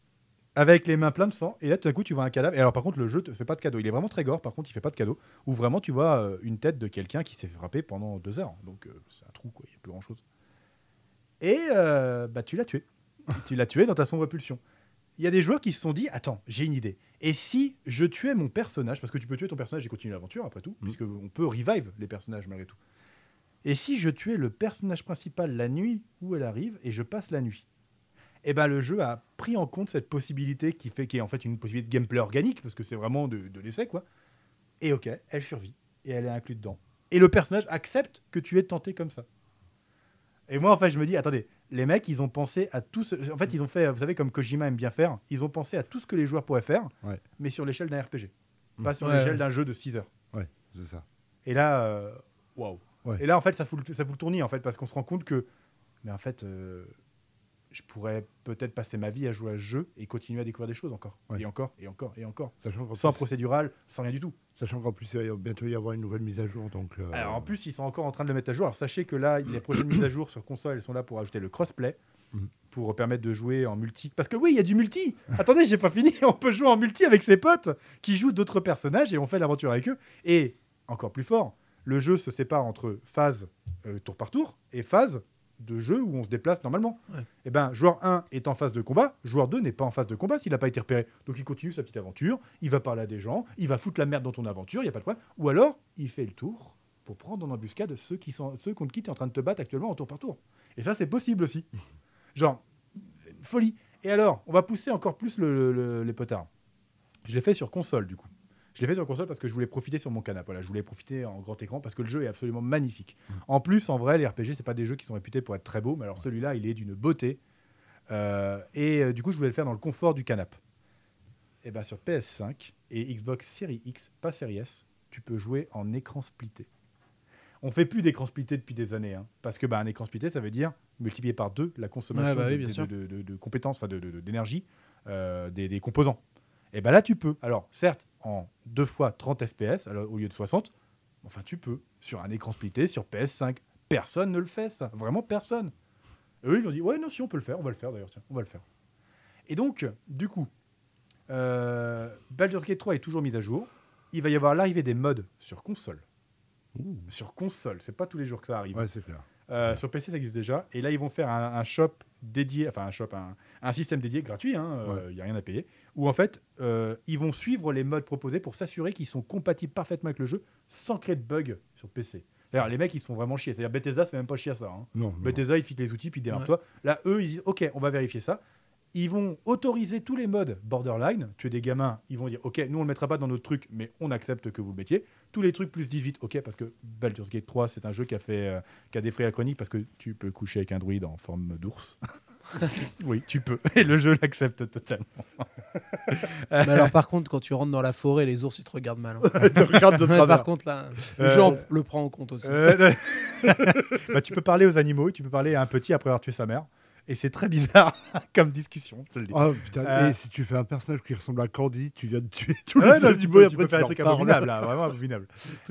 avec les mains pleines de sang, et là tout à coup tu vois un cadavre. Et alors par contre, le jeu te fait pas de cadeau, il est vraiment très gore, par contre, il fait pas de cadeau, où vraiment tu vois euh, une tête de quelqu'un qui s'est frappé pendant deux heures, donc euh, c'est un trou, quoi, il y a plus grand chose. Et euh, bah tu l'as tué. Tu l'as tué dans ta sombre pulsion. Il y a des joueurs qui se sont dit, attends, j'ai une idée. Et si je tuais mon personnage, parce que tu peux tuer ton personnage et continuer l'aventure après tout, Mm. puisqu'on peut revive les personnages malgré tout. Et si je tuais le personnage principal la nuit où elle arrive et je passe la nuit, eh ben le jeu a pris en compte cette possibilité qui fait qui est en fait une possibilité de gameplay organique, parce que c'est vraiment de, de l'essai, quoi. Et ok, elle survit et elle est inclue dedans. Et le personnage accepte que tu es tenté comme ça. Et moi, en fait, je me dis, attendez, les mecs, ils ont pensé à tout ce... En fait, ils ont fait, vous savez, comme Kojima aime bien faire, ils ont pensé à tout ce que les joueurs pourraient faire, Ouais. mais sur l'échelle d'un R P G. Mm. Pas sur Ouais, l'échelle ouais. d'un jeu de six heures. Ouais, c'est ça. Et là, euh, waouh. Ouais. Et là, en fait, ça fout le, ça fout le tournis, en fait, parce qu'on se rend compte que, mais en fait, euh, je pourrais peut-être passer ma vie à jouer à ce jeu et continuer à découvrir des choses encore, Ouais. et encore, et encore, et encore. Sachant qu'en Sans plus, procédural, sans rien du tout. sachant qu'en plus, il va y- bientôt y avoir une nouvelle mise à jour. Donc, euh, Alors en plus, ils sont encore en train de le mettre à jour. Alors sachez que là, les prochaines mises à jour sur console, elles sont là pour ajouter le crossplay, Mhm. pour permettre de jouer en multi. Parce que oui, il y a du multi. Attendez, j'ai pas fini. On peut jouer en multi avec ses potes qui jouent d'autres personnages et on fait l'aventure avec eux. Et encore plus fort, le jeu se sépare entre phase euh, tour par tour et phase de jeu où on se déplace normalement. Ouais. Et ben, joueur un est en phase de combat, joueur deux n'est pas en phase de combat s'il n'a pas été repéré. Donc il continue sa petite aventure, il va parler à des gens, il va foutre la merde dans ton aventure, il n'y a pas de problème. Ou alors, il fait le tour pour prendre en embuscade ceux, qui sont, ceux contre qui tu es en train de te battre actuellement en tour par tour. Et ça, c'est possible aussi. Genre, folie. Et alors, on va pousser encore plus le- le- les potards. Je l'ai fait sur console, du coup. Je l'ai fait sur console parce que je voulais profiter sur mon canapé. Voilà, je voulais profiter en grand écran parce que le jeu est absolument magnifique. En plus, en vrai, les R P G, c'est pas des jeux qui sont réputés pour être très beaux, mais alors celui-là, il est d'une beauté. Euh, et euh, du coup, je voulais le faire dans le confort du canapé. Et ben sur P S cinq et Xbox Series X, pas Series S, tu peux jouer en écran splitté. On fait plus d'écran splitté depuis des années, hein, parce que bah, un écran splitté, ça veut dire multiplier par deux la consommation Ouais, bah oui, de- bien de, sûr. de- de- de compétences, enfin de- de- de- d'énergie euh, des, des composants. Et ben là, tu peux. Alors, certes, en deux fois trente F P S alors, au lieu de soixante, enfin, tu peux. Sur un écran splitté, sur P S cinq. Personne ne le fait, ça. Vraiment personne. Et eux, ils ont dit, ouais, non, si, on peut le faire. On va le faire, d'ailleurs. Tiens, on va le faire. Et donc, du coup, euh, Baldur's Gate trois est toujours mis à jour. Il va y avoir l'arrivée des mods sur console. Ouh. Sur console. C'est pas tous les jours que ça arrive. Ouais, c'est clair. Euh, sur P C, ça existe déjà. Et là, ils vont faire un, un shop dédié, enfin un shop, un, un système dédié gratuit, il hein, n'y ouais. a rien à payer, où en fait, euh, ils vont suivre les modes proposés pour s'assurer qu'ils sont compatibles parfaitement avec le jeu sans créer de bugs sur P C. D'ailleurs, les mecs, ils sont vraiment chiés. C'est-à-dire, Bethesda, ça fait même pas chier à ça. Hein. Non, Bethesda, ils fitent les outils, puis démarre-toi. Ouais. Là, eux, ils disent, OK, on va vérifier ça. Ils vont autoriser tous les modes borderline. Tuer des gamins, ils vont dire OK, nous on le mettra pas dans notre truc, mais on accepte que vous le mettiez. Tous les trucs plus dix-huit, OK, parce que Baldur's Gate trois, c'est un jeu qui a fait, euh, qui a défrayé la chronique parce que tu peux coucher avec un druide en forme d'ours. Oui, tu peux. Et le jeu l'accepte totalement. Mais alors par contre, quand tu rentres dans la forêt, les ours ils te regardent mal. Hein. Ils te regardent de travers. Par contre là, le euh... jeu en, le prend en compte aussi. Euh... bah, tu peux parler aux animaux, tu peux parler à un petit après avoir tué sa mère. Et c'est très bizarre comme discussion, je te le dis. Oh, putain. Euh... Et si tu fais un personnage qui ressemble à Candy, tu viens de tuer tous ouais, les non, animaux. Tu peux, après, tu peux faire des trucs abominables, là, vraiment abominables.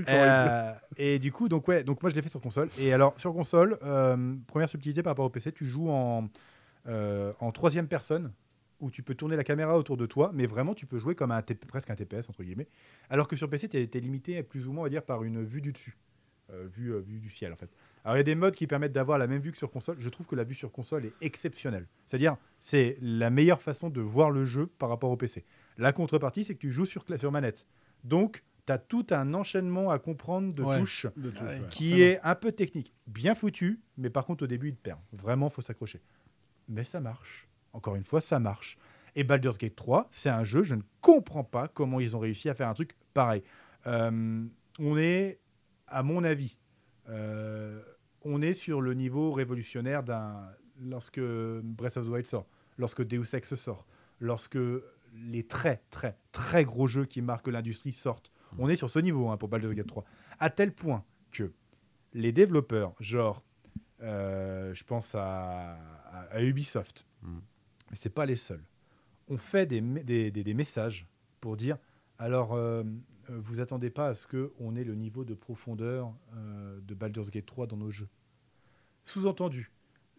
euh, et du coup, donc, ouais, donc moi je l'ai fait sur console. Et alors, sur console, euh, première subtilité par rapport au P C, tu joues en, euh, en troisième personne, où tu peux tourner la caméra autour de toi, mais vraiment tu peux jouer comme un T P, presque un T P S, entre guillemets. Alors que sur P C, tu es limité plus ou moins, on va dire, par une vue du dessus. Euh, vue, euh, vue du ciel en fait. Alors il y a des modes qui permettent d'avoir la même vue que sur console. Je trouve que la vue sur console est exceptionnelle. C'est-à-dire c'est la meilleure façon de voir le jeu par rapport au P C. La contrepartie, c'est que tu joues sur, sur manette. Donc tu as tout un enchaînement à comprendre de ouais. touches de touche, ouais. qui Forcément. est un peu technique. Bien foutu, mais par contre au début il te perd. Vraiment, il faut s'accrocher. Mais ça marche. Encore une fois, ça marche. Et Baldur's Gate trois, c'est un jeu, je ne comprends pas comment ils ont réussi à faire un truc pareil. Euh, on est... À mon avis, euh, on est sur le niveau révolutionnaire d'un lorsque Breath of the Wild sort, lorsque Deus Ex sort, lorsque les très, très, très gros jeux qui marquent l'industrie sortent. On est sur ce niveau hein, pour Baldur's Gate trois. À tel point que les développeurs, genre, euh, je pense à, à, à Ubisoft, mm. mais ce n'est pas les seuls, ont fait des, des, des, des messages pour dire, alors... Euh, vous attendez pas à ce qu'on ait le niveau de profondeur euh, de Baldur's Gate trois dans nos jeux. Sous-entendu,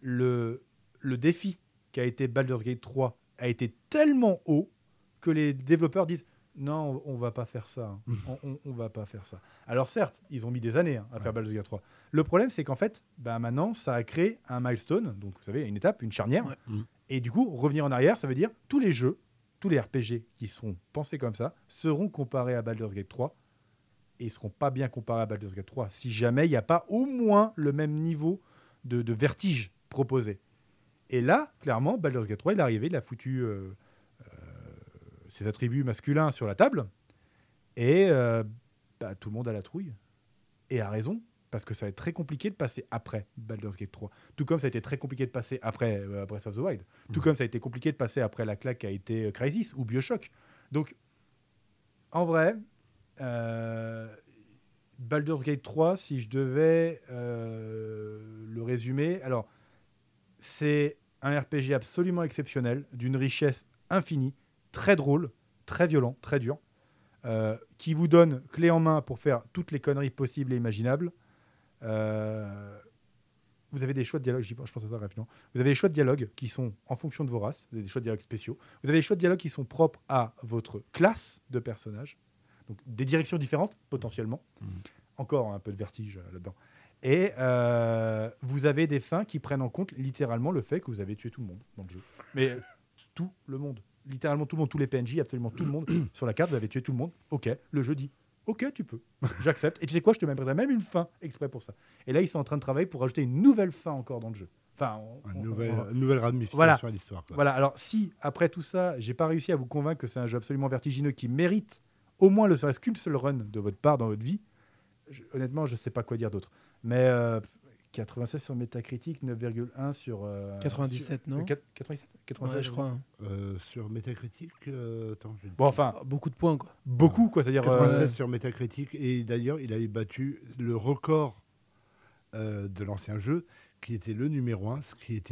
le, le défi qu'a été Baldur's Gate trois a été tellement haut que les développeurs disent non, on, on va pas faire ça. Hein. on, on, on va pas faire ça. Alors certes, ils ont mis des années hein, à ouais. faire Baldur's Gate trois. Le problème, c'est qu'en fait, bah, maintenant, ça a créé un milestone, donc vous savez, une étape, une charnière. Ouais. Mmh. Et du coup, revenir en arrière, ça veut dire tous les jeux tous les R P G qui seront pensés comme ça seront comparés à Baldur's Gate trois et ne seront pas bien comparés à Baldur's Gate trois si jamais il n'y a pas au moins le même niveau de, de vertige proposé. Et là, clairement, Baldur's Gate trois, il est arrivé, il a foutu euh, euh, ses attributs masculins sur la table et euh, bah, tout le monde a la trouille. Et a raison, parce que ça va être très compliqué de passer après Baldur's Gate trois. Tout comme ça a été très compliqué de passer après euh, Breath of the Wild. Mmh. Tout comme ça a été compliqué de passer après la claque qui a été euh, Crysis ou BioShock. Donc, en vrai, euh, Baldur's Gate trois, si je devais euh, le résumer, alors, c'est un R P G absolument exceptionnel, d'une richesse infinie, très drôle, très violent, très dur, euh, qui vous donne clé en main pour faire toutes les conneries possibles et imaginables. Euh, vous avez des choix de dialogue, je pense à ça rapidement. Vous avez des choix de dialogue qui sont en fonction de vos races, des choix de dialogue spéciaux. Vous avez des choix de dialogue qui sont propres à votre classe de personnage, donc des directions différentes potentiellement. Mmh. Encore un peu de vertige euh, là-dedans. Et euh, vous avez des fins qui prennent en compte littéralement le fait que vous avez tué tout le monde dans le jeu. Mais tout le monde, littéralement tout le monde, tous les P N J, absolument tout le monde sur la carte, vous avez tué tout le monde. Ok, le jeu dit. Ok, tu peux. J'accepte. Et tu sais quoi, je te mettrai même une fin exprès pour ça. Et là, ils sont en train de travailler pour rajouter une nouvelle fin encore dans le jeu. Enfin, on, une on, nouvelle, on, on... nouvelle ramification voilà. à l'histoire. Quoi. Voilà. Alors, si après tout ça, j'ai pas réussi à vous convaincre que c'est un jeu absolument vertigineux qui mérite au moins le serait-ce qu'une seule run de votre part dans votre vie, je, honnêtement, je sais pas quoi dire d'autre. Mais euh, quatre-vingt-seize sur Metacritic, neuf virgule un sur... Euh, quatre-vingt-dix-sept, sur, non euh, quatre-vingt-dix-sept quatre-vingt-seize, ouais, je crois. Euh, sur Metacritic, euh, attends, je... Bon, enfin, beaucoup de points, quoi. Beaucoup, quoi. C'est-à-dire quatre-vingt-seize euh... sur Metacritic, et d'ailleurs, il avait battu le record euh, de l'ancien jeu, qui était le numéro un, ce qui était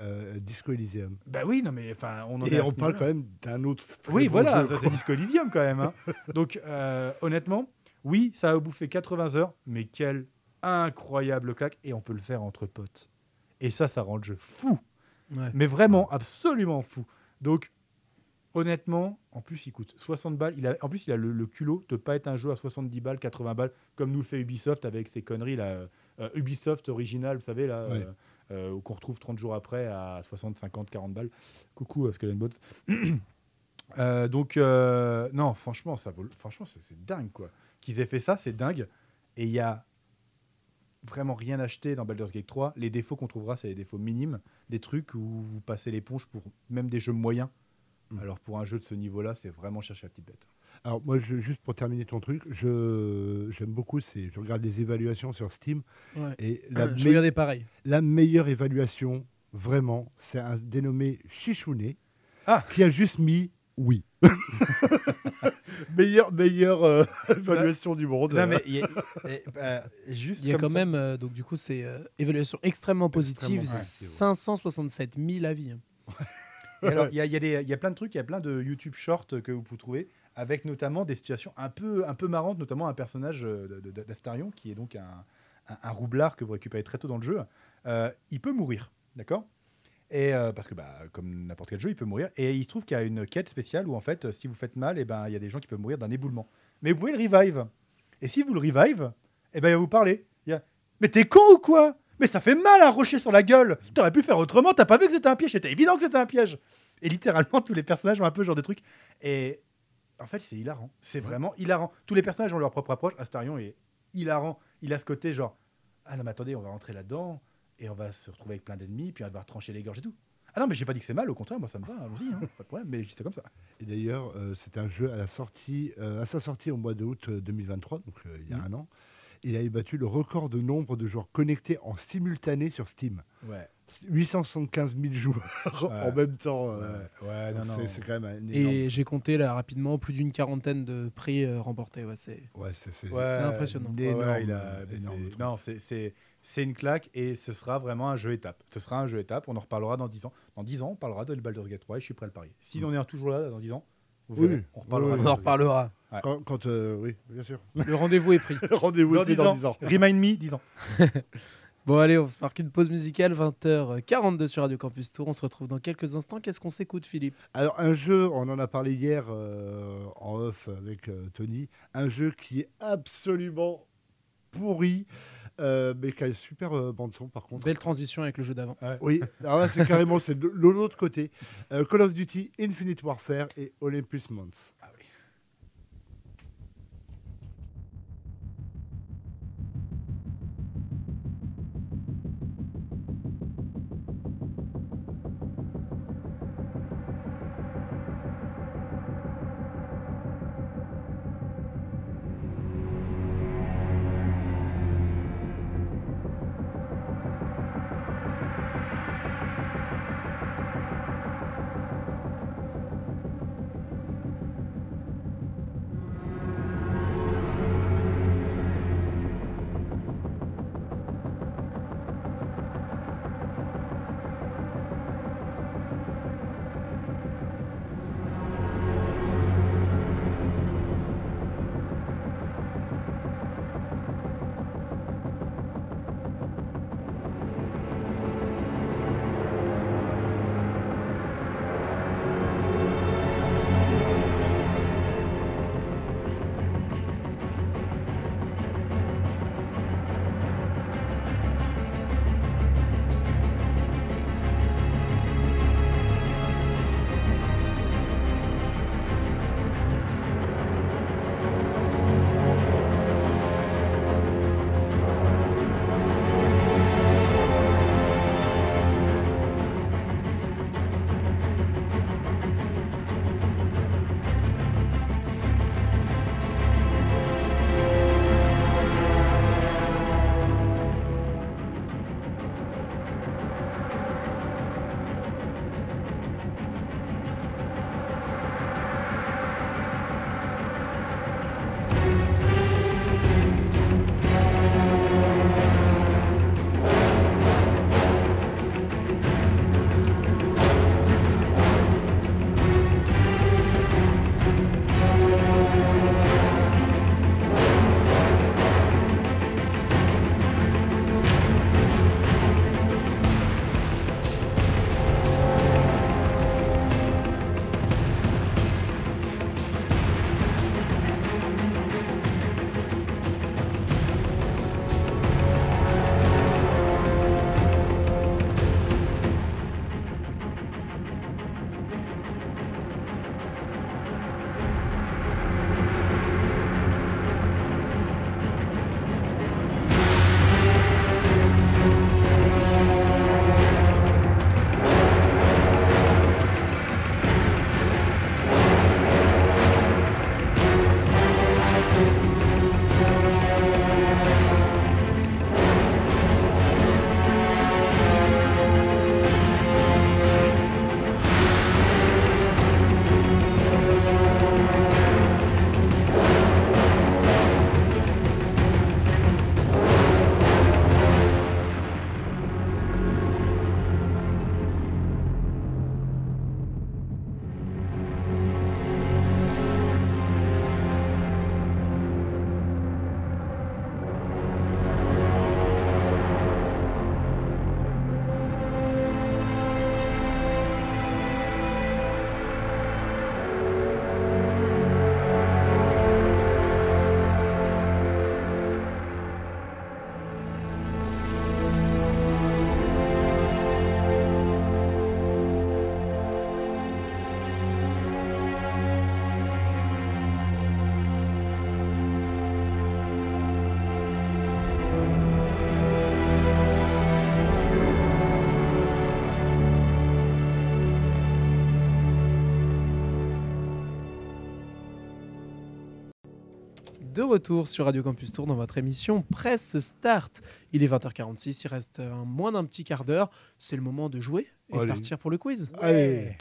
euh, Disco Elysium. Bah oui, non mais enfin, on en est Et à on ce parle niveau-là. quand même d'un autre. très Oui, bon voilà, jeu, ça quoi. c'est Disco Elysium quand même. Hein. Donc euh, honnêtement, oui, ça a bouffé quatre-vingts heures, mais quelle incroyable claque, et on peut le faire entre potes. Et ça, ça rend le jeu fou. Ouais. Mais vraiment, absolument fou. Donc, honnêtement, en plus, il coûte soixante balles. Il a, en plus, il a le, le culot de pas être un jeu à soixante-dix balles, quatre-vingts balles, comme nous le fait Ubisoft avec ses conneries. Là, euh, Ubisoft original, vous savez, là, Ouais. euh, euh, qu'on retrouve trente jours après à soixante, cinquante, quarante balles. Coucou, uh, Skull and Bones. Euh, donc, euh, non, franchement, ça vaut, franchement c'est, c'est dingue, quoi. Qu'ils aient fait ça, c'est dingue. Et il y a vraiment rien acheté dans Baldur's Gate trois. Les défauts qu'on trouvera, c'est des défauts minimes, des trucs où vous passez l'éponge pour même des jeux moyens. Mm. Alors pour un jeu de ce niveau-là, c'est vraiment chercher la petite bête. Alors moi, je- juste pour terminer ton truc, je j'aime beaucoup, c'est, je regarde les évaluations sur Steam Ouais. et la, Je me- regardais pareil. la meilleure évaluation, vraiment, c'est un dénommé Chichounet Ah. qui a juste mis oui. meilleure meilleure euh, évaluation du monde. Non, mais il y a, et, bah, juste Il y a comme quand ça- même, euh, donc du coup, c'est euh, évaluation extrêmement positive, Extrêmement positive, ouais. cinq cent soixante-sept mille avis. hein. Et alors, il y a, il y a des- il y a plein de trucs, il y a plein de YouTube Shorts que vous pouvez trouver, avec notamment des situations un peu, un peu marrantes, notamment un personnage euh, de- de- d'Astarion, qui est donc un, un, un roublard que vous récupérez très tôt dans le jeu. Euh, il peut mourir, d'accord et euh, parce que bah, comme n'importe quel jeu, il peut mourir. Et il se trouve qu'il y a une quête spéciale où en fait, si vous faites mal, et ben il y a des gens qui peuvent mourir d'un éboulement. Mais vous pouvez le revive. Et si vous le revive, et ben il va vous parler. Il y a, mais t'es con ou quoi? Mais ça fait mal un rocher sur la gueule. T'aurais pu faire autrement. T'as pas vu que c'était un piège? C'était évident que c'était un piège. Et littéralement, tous les personnages ont un peu ce genre de truc. Et en fait, c'est hilarant. C'est vraiment hilarant. Tous les personnages ont leur propre approche. Astarion est hilarant. Il a ce côté genre, ah non mais attendez, on va rentrer là-dedans et on va se retrouver avec plein d'ennemis, puis on va devoir trancher les gorges et tout. Ah non, mais j'ai pas dit que c'est mal, au contraire, moi ça me va, allons-y, hein, pas de problème, mais je dis ça comme ça. Et d'ailleurs, euh, c'est un jeu à la sortie, euh, à sa sortie au mois d'août euh, deux mille vingt-trois, donc euh, il y a Mhm. un an. Il avait battu le record de nombre de joueurs connectés en simultané sur Steam. Ouais, huit cent soixante-quinze mille joueurs Ouais. en même temps. ouais, euh, ouais, non, donc non. c'est, c'est quand même un énorme. Et j'ai compté là rapidement plus d'une quarantaine de prix euh, remportés. Ouais, c'est... Ouais, c'est, c'est, Ouais, c'est impressionnant. un Ouais, énorme, ouais, il a- mais énorme c'est- truc. non, c'est, c'est, c'est une claque et ce sera vraiment un jeu étape. Ce sera un jeu étape, on en reparlera dans dix ans. Dans dix ans, on parlera de Baldur's Gate trois et je suis prêt à le parier. Si on est toujours là dans dix ans, vous Oui, verrez, on reparlera. oui, de On en Baldur's Gate. reparlera. Quand, quand, euh, oui, bien sûr. Le rendez-vous est pris. Rendez-vous Dans était dix dans ans. dix ans. Remind me, dix ans. Bon, allez, on se marque une pause musicale, vingt heures quarante-deux sur Radio Campus Tour. On se retrouve dans quelques instants. Qu'est-ce qu'on s'écoute, Philippe? Alors, un jeu, on en a parlé hier euh, en off avec euh, Tony, un jeu qui est absolument pourri, euh, mais qui a une super euh, bande-son par contre. Belle transition avec le jeu d'avant. Oui, alors là, c'est carrément c'est de, de l'autre côté. Euh, Call of Duty, Infinite Warfare et Olympus Mons. Ah oui. de retour sur Radio Campus Tour dans votre émission Presse Start. Il est vingt heures quarante-six, il reste un, moins d'un petit quart d'heure. C'est le moment de jouer et Allez. de partir pour le quiz. Allez.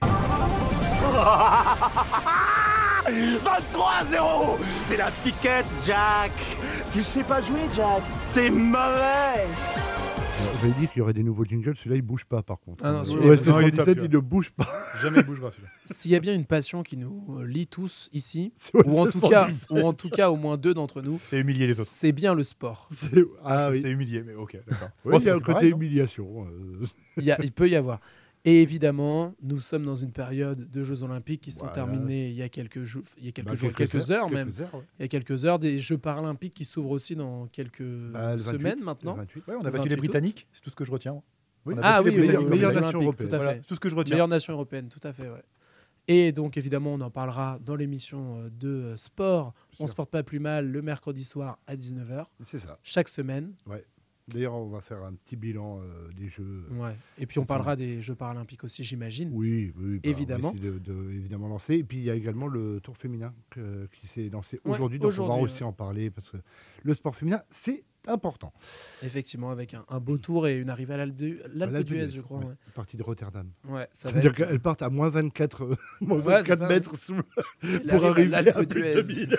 vingt-trois à zéro. C'est la piquette, Jack. Tu sais pas jouer, Jack. T'es mauvais. J'avais dit qu'il y aurait des nouveaux jingles, celui-là il bouge pas par contre. Ah non, Euh, celui-là, ouais, il bouge c'est pas. soixante-dix-sept, il ne bouge pas. Jamais il bougera celui-là. S'il y a bien une passion qui nous euh, lie tous ici, C'est au ou en, tout cas, soixante-dix-sept. ou en tout cas au moins deux d'entre nous, C'est humilier les autres. c'est bien le sport. C'est- Ah oui, C'est humilier, mais ok, d'accord. oui Bon, il y a c'est un côté pareil, non humiliation. euh. Il, y a- il peut y avoir. Et évidemment, nous sommes dans une période de Jeux Olympiques qui sont Voilà. terminés il y a quelques jours, il y a quelques, Bah, jours, quelques heures, même. quelques heures, ouais. Il y a quelques heures, des Jeux Paralympiques qui s'ouvrent aussi dans quelques Bah, le vingt-huit, semaines le maintenant. vingt-huit. Ouais, on a Le battu les vingt-huit août. Britanniques, c'est tout ce que je retiens. Oui. On a Ah battu oui, les oui, meilleure- oui, Britanniques. aux meilleure Jeux nation Olympiques, européenne. tout à Voilà, fait. c'est tout ce que je retiens. Meilleure nation européenne, tout à fait, ouais. Et donc évidemment, on en parlera dans l'émission euh, de euh, sport. On sûr. se porte pas plus mal le mercredi soir à dix-neuf heures, C'est ça. chaque semaine. D'ailleurs, on va faire un petit bilan euh, des jeux. Ouais. Et puis on C'est parlera des Jeux Paralympiques aussi, j'imagine. Oui, oui, bah, Évidemment. On va essayer de, de- évidemment lancer. Et puis il y a également le Tour féminin que- qui s'est lancé Ouais, aujourd'hui. Donc on aujourd'hui, va aussi ouais. en parler parce que le sport féminin, c'est important. Effectivement, avec un, un beau tour et une arrivée à l'Alpe d'Hu- l'Alpe L'Alpe d'Huez, d'Huez, je crois. ouais. Ouais, Partie de Rotterdam. Ouais, ça va C'est-à-dire être qu'elles partent à moins vingt-quatre, euh, moins Ouais, c'est vingt-quatre ça, mètres sous, Elle pour arrive à arriver à l'Alpe plus de d'Huez. deux mille.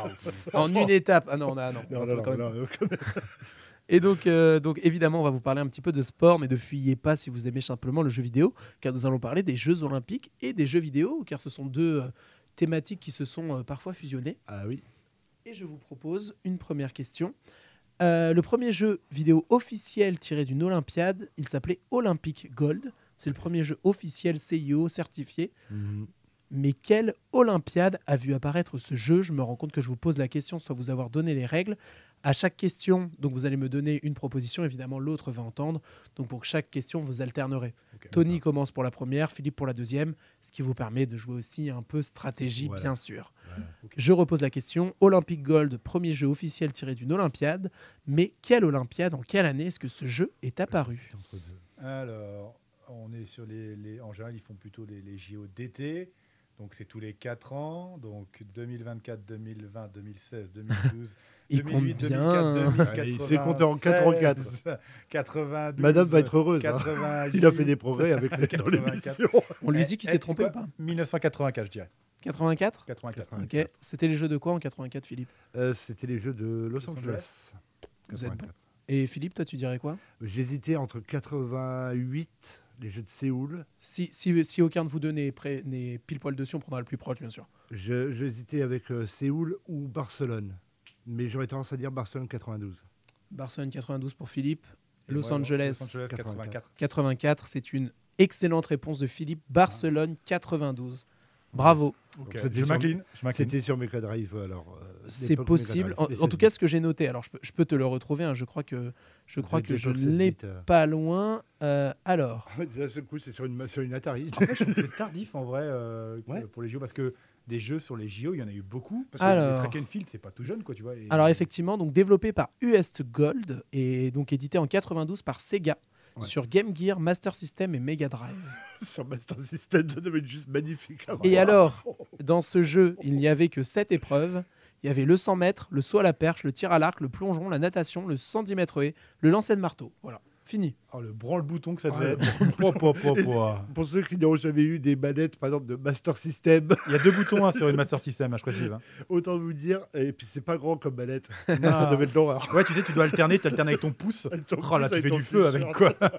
en une étape. Ah non, on a, non, Non, ça non, va quand non, même. non, quand même. Et donc, euh, donc, évidemment, on va vous parler un petit peu de sport, mais ne fuyez pas si vous aimez simplement le jeu vidéo, car nous allons parler des Jeux Olympiques et des jeux vidéo, car ce sont deux euh, thématiques qui se sont euh, parfois fusionnées. Ah oui. Et je vous propose une première question. Euh, le premier jeu vidéo officiel tiré d'une Olympiade, il s'appelait Olympic Gold. C'est le premier jeu officiel C I O certifié. Mhm. Mais quelle Olympiade a vu apparaître ce jeu? Je me rends compte que je vous pose la question sans vous avoir donné les règles. À chaque question, donc vous allez me donner une proposition, évidemment l'autre va entendre. Donc pour chaque question, vous alternerez. Ok, Tony commence pour la première, Philippe pour la deuxième, ce qui vous permet de jouer aussi un peu stratégie, Voilà. bien sûr. Voilà. Je repose la question. Olympic Gold, premier jeu officiel tiré d'une Olympiade. Mais quelle Olympiade, en quelle année est-ce que ce jeu est apparu? Entre deux. Alors, on est sur les, les- En général, ils font plutôt les, les J O d'été. Donc, c'est tous les quatre ans. Donc, deux mille vingt-quatre, deux mille vingt, deux mille seize, deux mille douze, Il deux mille huit, compte bien. deux mille quatre, deux mille Allez, il sait compter en quatre en quatre. quatre-vingt-douze. Madame va être heureuse. hein. quatre-vingt-huit, Il a fait des progrès avec les, dans quatre-vingt-quatre. l'émission. On lui dit qu'il Eh, s'est eh, trompé tu ou pas? mille neuf cent quatre-vingt-quatre, je dirais. quatre-vingt-quatre. quatre-vingt-quatre. Ok. C'était les jeux de quoi en quatre-vingt-quatre, Philippe? Euh, C'était les jeux de Los Los Angeles. Vous êtes bon. quatre-vingt-quatre. Et Philippe, toi, tu dirais quoi? J'hésitais entre quatre-vingt-huit, les jeux de Séoul. Si, si, si aucun de vous deux n'est prêt- n'est pile poil dessus, on prendra le plus proche, bien sûr. Je- J'hésitais avec euh, Séoul ou Barcelone. Mais j'aurais tendance à dire Barcelone quatre-vingt-douze. Barcelone quatre-vindouze pour Philippe. Et Los moi, Angeles Los Angeles quatre-vingt-quatre. quatre-vingt-quatre. C'est une excellente réponse de Philippe. Barcelone quatre-vingt-douze. Bravo. Ok, C'était Je sur- m'incline. je m'incline. C'était sur Mega Drive. Alors, euh, C'est l'époque possible. Mega En, Drive. en tout cas, ce que j'ai noté, alors je peux, je peux te le retrouver. hein, je crois que je, crois que je ne l'ai pas loin. Euh, alors, D'un seul coup, c'est sur une, sur une Atari. En fait, je trouve que c'est tardif en vrai euh, que- Ouais. pour les J O parce que des jeux sur les J O, il y en a eu beaucoup. Parce Alors. que les track and field, c'est pas tout jeune, quoi, tu vois. et- alors effectivement, donc développé par U S Gold et donc édité en quatre-vingt-douze par Sega Ouais. sur Game Gear, Master System et Mega Drive. sur Master System, ça devait être juste magnifique. à Et voir. alors, dans ce jeu, il n'y avait que sept épreuves. Il y avait le cent mètres, le saut à la perche, le tir à l'arc, le plongeon, la natation, le cent dix mètres haies, le lancer de marteau. Voilà, fini. Oh, le branle-bouton que ça Ah, devait le être. Po, po, po, po. Pour ceux qui n'ont jamais eu des manettes, par exemple, de Master System, Il y a deux boutons hein, sur une Master System, hein, je précise. hein. autant vous dire, et puis c'est pas grand comme manette. ça Ah. devait être l'horreur. Ouais, tu sais, tu dois alterner, tu alternes avec ton pouce. Avec ton Oh là, pouce, tu avec fais ton du feu avec t-shirt. quoi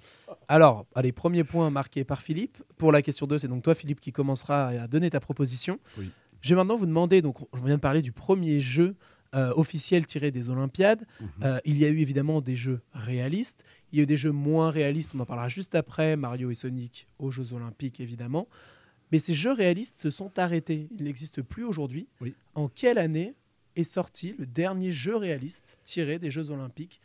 Alors, allez, premier point marqué par Philippe. Pour la question deux, c'est donc toi, Philippe, qui commencera à donner ta proposition. Oui. Je vais maintenant vous demander, donc on vient de parler du premier jeu euh, officiel tiré des Olympiades. Mhm. Euh, il y a eu évidemment des jeux réalistes, il y a eu des jeux moins réalistes, on en parlera juste après, Mario et Sonic aux Jeux Olympiques évidemment. Mais ces jeux réalistes se sont arrêtés, ils n'existent plus aujourd'hui. Oui. En quelle année est sorti le dernier jeu réaliste tiré des Jeux Olympiques,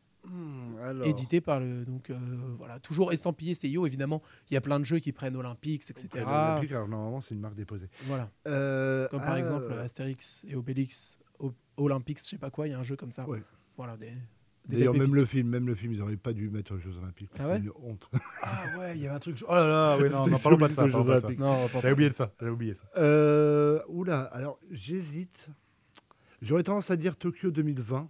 Hmm, alors. édité par le... Donc euh, voilà, toujours estampillé C I O, évidemment, il y a plein de jeux qui prennent Olympics, et cetera. Après, l'Olympique, alors, normalement, c'est une marque déposée. Voilà, Euh, comme par ah, exemple Astérix et Obélix, O- Olympics, je sais pas quoi, il y a un jeu comme ça. Ouais. Voilà, des... des D'ailleurs, belles même pépites. le film, même le film, ils n'auraient pas dû mettre aux Jeux Olympiques. Ah c'est ouais une honte. Ah ouais, il y avait un truc. Oh là là, ouais, non, C'est non, parlons pas de ça. sur les parlons Jeux pas de ça. Olympiques. Non, on va pas en J'avais oublié ça. J'avais oublié ça. Euh, oula, alors j'hésite. J'aurais tendance à dire Tokyo deux mille vingt.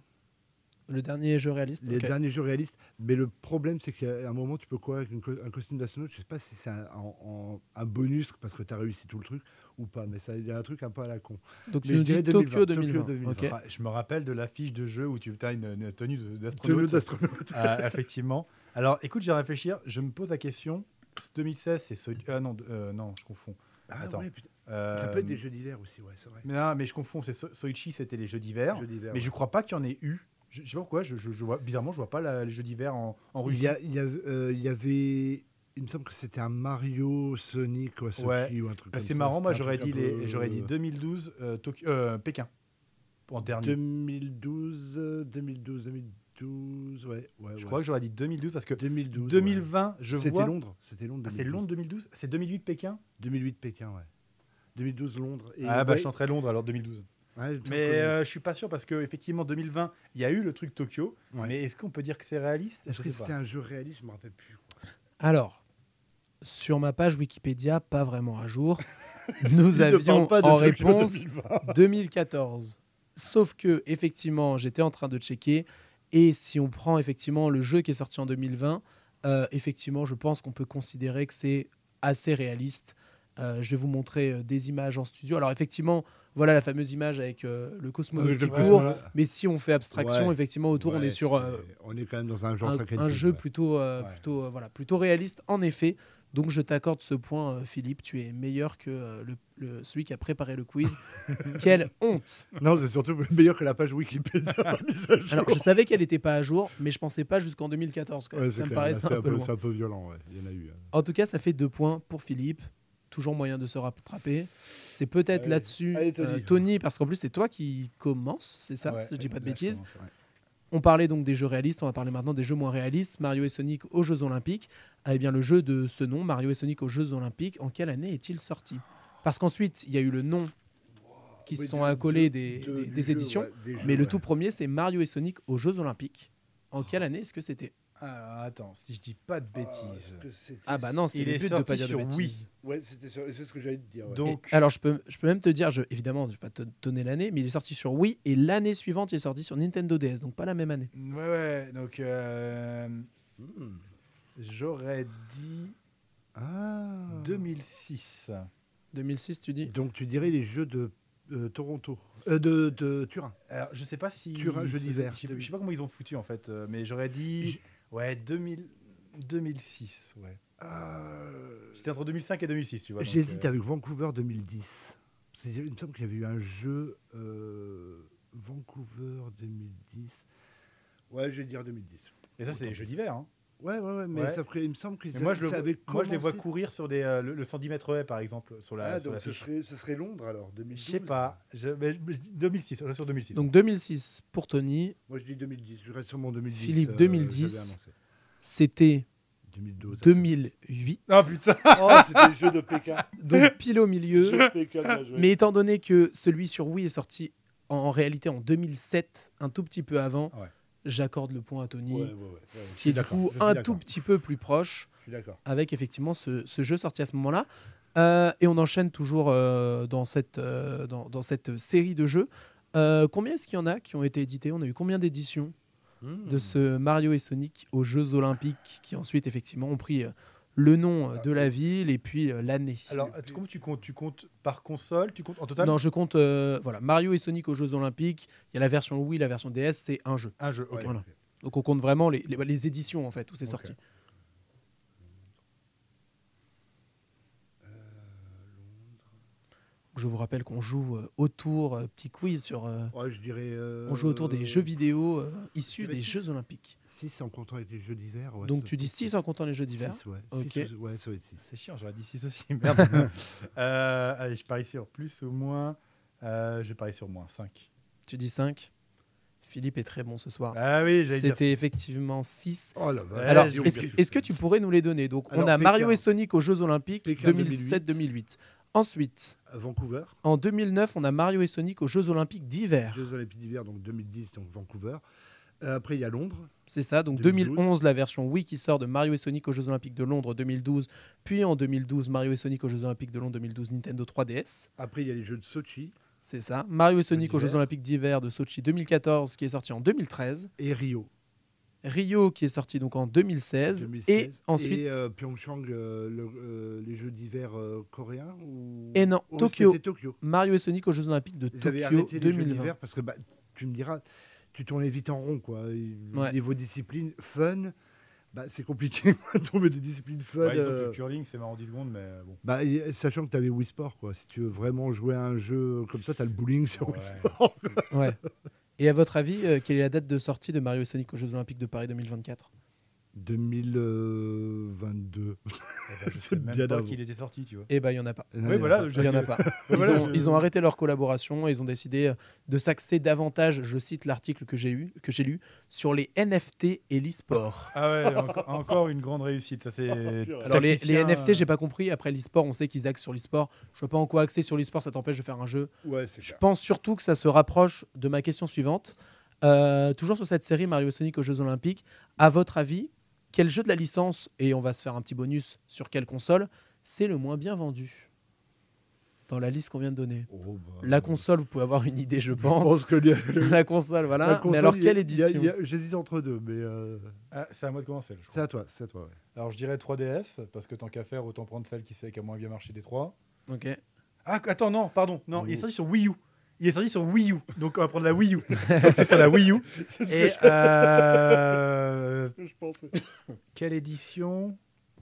Le dernier jeu réaliste. Les ok. derniers jeux réalistes. Mais le problème, c'est qu'à un moment, tu peux courir avec une co- un costume d'astronaute. Je sais pas si c'est un, en- en- un bonus parce que tu as réussi tout le truc ou pas. Mais ça, il y a un truc un peu à la con. Donc Mais tu nous je dirais dis Tokyo deux deux mille mille vingt. vingt. Tokyo ok. deux mille vingt. Enfin, je me rappelle de l'affiche de jeu où tu as une, une tenue de- Tenue d'astronaute. d'astronaute. Euh, effectivement. Alors, écoute, je vais réfléchir. Je me pose la question. deux mille seize, c'est... So- ah non, euh, non, je confonds. Ah Attends. ouais, putain. Euh, Ça peut être des jeux d'hiver aussi, ouais, c'est vrai. Mais, non, mais je confonds. C'est So- Soichi, c'était les jeux d'hiver. Jeux d'hiver, Mais ouais. je crois pas qu'il y en ait eu. Je, je sais pas pourquoi. Je, je, je vois, bizarrement, je vois pas la- les jeux d'hiver en, en Il Russie. y, a- il y, a- euh, il y y avait. Il me semble que c'était un Mario, Sonic ou un Sochi Ouais. ou un truc Bah, comme c'est ça. marrant. Moi, C'était un j'aurais truc dit, un les, peu, j'aurais dit euh, deux mille douze, euh, Tokyo- euh, Pékin. En dernier. deux mille douze, euh, deux mille douze, deux mille douze, ouais. ouais Je ouais. crois que j'aurais dit deux mille douze parce que deux mille douze. deux mille vingt, je C'était vois. Londres. C'était Londres. Ah, c'est deux mille douze. Londres deux mille douze. C'est deux mille huit Pékin. deux mille huit Pékin, ouais. deux mille douze Londres. Et Ah bah ouais, je chanterais Londres alors deux mille douze. ouais, il me semble Mais que- euh, je suis pas sûr parce que effectivement deux mille vingt, il y a eu le truc Tokyo. Ouais. Mais est-ce qu'on peut dire que c'est réaliste? Est-ce Je que sais c'était pas. un jeu réaliste? Je me rappelle plus. quoi. Alors, sur ma page Wikipédia, pas vraiment à jour, nous Il ne avions parle pas de en Tokyo réponse deux mille vingt. deux mille quatorze. Sauf que, effectivement, j'étais en train de checker. Et si on prend effectivement le jeu qui est sorti en deux mille vingt, euh, effectivement, je pense qu'on peut considérer que c'est assez réaliste. Euh, je vais vous montrer euh, des images en studio. Alors, effectivement, voilà la fameuse image avec euh, le cosmonaute Avec qui le court. cosmonaute. Mais si on fait abstraction, Ouais. effectivement, autour, on Ouais, est sur euh, c'est- on est quand même dans un genre un, très un qualitatif, jeu ouais. plutôt, euh, Ouais. plutôt, euh, voilà, plutôt réaliste, en effet. Donc, je t'accorde ce point, euh, Philippe. Tu es meilleur que euh, le, le- celui qui a préparé le quiz. Quelle honte! Non, c'est surtout meilleur que la page Wikipédia pas mise à jour. Alors, je savais qu'elle n'était pas à jour, mais je pensais pas jusqu'en deux mille quatorze. Quand même. Ouais, Ça c'est me clair, paraissait là, un c'est peu loin. C'est un peu violent, ouais. Il y en a eu. hein. En tout cas, ça fait deux points pour Philippe. Toujours moyen de se rattraper. C'est peut-être Allez. là-dessus, Allez, Tony. euh, Tony, parce qu'en plus, c'est toi qui commence, c'est ça, Ouais, si je dis pas de là, je bêtises. commence, ouais. On parlait donc des jeux réalistes, on va parler maintenant des jeux moins réalistes. Mario et Sonic aux Jeux Olympiques. Eh bien, le jeu de ce nom, Mario et Sonic aux Jeux Olympiques, en quelle année est-il sorti? Parce qu'ensuite, il y a eu le nom qui se Oui, sont du- accolés de- des, de- des- du des jeu, éditions. ouais, des jeux, Mais le ouais. tout premier, c'est Mario et Sonic aux Jeux Olympiques. En quelle année est-ce que c'était? Alors, attends, si je dis pas de Ah, bêtises. est-ce que c'était- Ah bah non, c'est Il le est but de sorti pas dire de sur bêtises. Wii. Ouais, c'était sur- c'est ce que j'allais te dire. ouais. Donc, Et alors, je peux, je peux même te dire, je, évidemment, je ne vais pas te donner l'année, mais il est sorti sur Wii et l'année suivante, il est sorti sur Nintendo D S, donc pas la même année. ouais, ouais, donc euh, Hmm. j'aurais dit Ah. deux mille six. deux mille six, tu dis? Donc tu dirais les jeux de euh, Toronto, Euh, de, de Turin. Alors, je sais pas si. Turin, jeu ce- d'hiver. Je sais, je sais pas comment ils ont foutu en fait, euh, mais j'aurais dit. Ouais, deux mille, deux mille six, ouais. Euh, C'était entre deux mille cinq et deux mille six, tu vois. donc, J'hésite euh, avec Vancouver deux mille dix. C'est- Il me semble qu'il y avait eu un jeu euh, Vancouver deux mille dix. Ouais, je vais dire deux mille dix. Et ça, c'est les jeux d'hiver. Hein. Ouais, ouais, ouais, mais Ouais. ça ferait, il me semble que Mais ça, moi, je le ça vois- avait moi, je les vois commencé- courir sur des, euh, le, le cent dix mètres haies, par exemple, sur la, Ah, sur donc la ce fiche. serait, ce serait Londres alors, deux mille douze. Je sais pas. Je, mais je- mais je dis deux mille six, on est sur deux mille six. Donc deux mille six pour Tony, Moi je dis deux mille dix, je reste sur mon deux mille dix. Philippe, euh, deux mille j'avais dix. annoncé. c'était deux mille douze. deux mille huit, Ah putain. Oh, c'était le jeu de Pékin. donc pile au milieu. Jeu de Pékin, bien joué. Mais étant donné que celui sur Wii est sorti en, en réalité en deux mille sept, un tout petit peu avant, Ouais. j'accorde le point à Tony, Ouais, ouais, ouais, ouais, je qui suis est du d'accord, coup je suis un d'accord, tout petit peu plus proche, Je suis d'accord. avec effectivement ce, ce jeu sorti à ce moment-là. Euh, et on enchaîne toujours euh, dans, cette, euh, dans, dans cette série de jeux. Euh, combien est-ce qu'il y en a qui ont été édités? On a eu combien d'éditions Hmm. de ce Mario et Sonic aux Jeux Olympiques qui ensuite effectivement ont pris euh, le nom euh, de la ville et puis euh, l'année? Alors, tu- comment tu comptes? Tu comptes par console? Tu comptes en total? Non, je compte euh, voilà, Mario et Sonic aux Jeux Olympiques. Il y a la version Wii, la version D S, c'est un jeu. Un jeu, ok. Ouais, voilà. ok. Donc on compte vraiment les, les, les éditions en fait où c'est Ok. sorti. Je vous rappelle qu'on joue euh, autour, euh, petit quiz sur. euh, Ouais, je dirais. euh, on joue autour des jeux vidéo euh, issus dirais des six. Jeux Olympiques. six en comptant avec les jeux d'hiver. Ouais, Donc ça tu dis peut- six en comptant les jeux d'hiver. six, ouais. Ok. six, ouais, ça va être six. C'est chiant, j'aurais dit six aussi. Merde. euh, allez, je parie sur plus ou moins. Euh, je parie sur moins cinq. Tu dis cinq. Philippe est très bon ce soir. Ah oui, j'allais dire. C'était effectivement six. Oh la vache. Ouais, Alors, j'ai est-ce que, oublié. est-ce que tu pourrais nous les donner? Donc, on Alors, a Mario Pékin. et Sonic aux Jeux Olympiques Pékin deux mille sept deux mille huit. Ensuite, À Vancouver, en deux mille neuf, on a Mario et Sonic aux Jeux Olympiques d'hiver. Jeux Olympiques d'hiver, donc deux mille dix, donc Vancouver. Euh, après, il y a Londres. C'est ça, donc deux mille douze. deux mille onze, la version Wii qui sort de Mario et Sonic aux Jeux Olympiques de Londres deux mille douze. Puis en deux mille douze, Mario et Sonic aux Jeux Olympiques de Londres deux mille douze, Nintendo trois D S. Après, il y a les jeux de Sochi. C'est ça. Mario et Sonic aux d'hiver. Jeux Olympiques d'hiver de Sochi deux mille quatorze, qui est sorti en deux mille treize. Et Rio. Rio, qui est sorti donc en deux mille seize. deux mille Et seize. ensuite. Et euh, Pyeongchang, euh, le- euh, les Jeux d'hiver euh, coréens ou... Et non, ou Tokyo. c'était Tokyo. Mario et Sonic aux Jeux Olympiques de Ils avaient Tokyo arrêté les Jeux deux mille vingt. d'hiver parce que bah, tu me diras, tu tournais vite en rond. Quoi. Et Ouais. Niveau discipline, fun, bah, c'est compliqué de trouver des disciplines fun. Ouais, disons que euh, le curling, c'est marrant dix secondes, mais bon. bah, et- sachant que tu avais Wii Sport, quoi. Si tu veux vraiment jouer à un jeu comme ça, tu as le bowling sur Ouais. Wii Sport. Ouais. Et à votre avis, euh, quelle est la date de sortie de Mario et Sonic aux Jeux Olympiques de Paris deux mille vingt-quatre? deux mille vingt-deux. Eh ben, je sais C'est même bien pas avant. qu'il était sorti, tu vois. Eh ben, il n'y en a pas. Oui, voilà. Il n'y en a pas. Ils, Voilà, ont, je- ils ont arrêté leur collaboration et ils ont décidé euh, de s'axer davantage, je cite l'article que j'ai eu, que j'ai lu, sur les N F T et l'e-sport. Ah ouais, enco- encore une grande réussite. Ça, c'est. Alors les, les Tacticien, N F T, euh, j'ai pas compris. Après l'e-sport, on sait qu'ils axent sur l'e-sport. Je vois pas en quoi axer sur l'e-sport, ça t'empêche de faire un jeu. Ouais, c'est Je clair. pense surtout que ça se rapproche de ma question suivante. Euh, toujours sur cette série Mario et Sonic aux Jeux Olympiques, à votre avis, quel jeu de la licence, et on va se faire un petit bonus sur quelle console, c'est le moins bien vendu dans la liste qu'on vient de donner? Oh, bah, La console, vous pouvez avoir une idée, je Je pense pense. que le- La console, voilà. la console, mais alors, il y a- quelle il y a- édition il y a- J'hésite entre deux, mais euh, Ah, c'est à moi de commencer, je c'est crois. à toi. C'est à toi ouais. Alors, je dirais trois D S, parce que tant qu'à faire, autant prendre celle qui sait qui a moins bien marché des trois. Ok. Ah, attends, non, pardon. Non, il est Oh. sorti sur Wii U. Il est sorti sur Wii U. Donc, on va prendre la Wii U. Donc, c'est sur la Wii U. C'est ce Et que euh, je- je pensais. quelle édition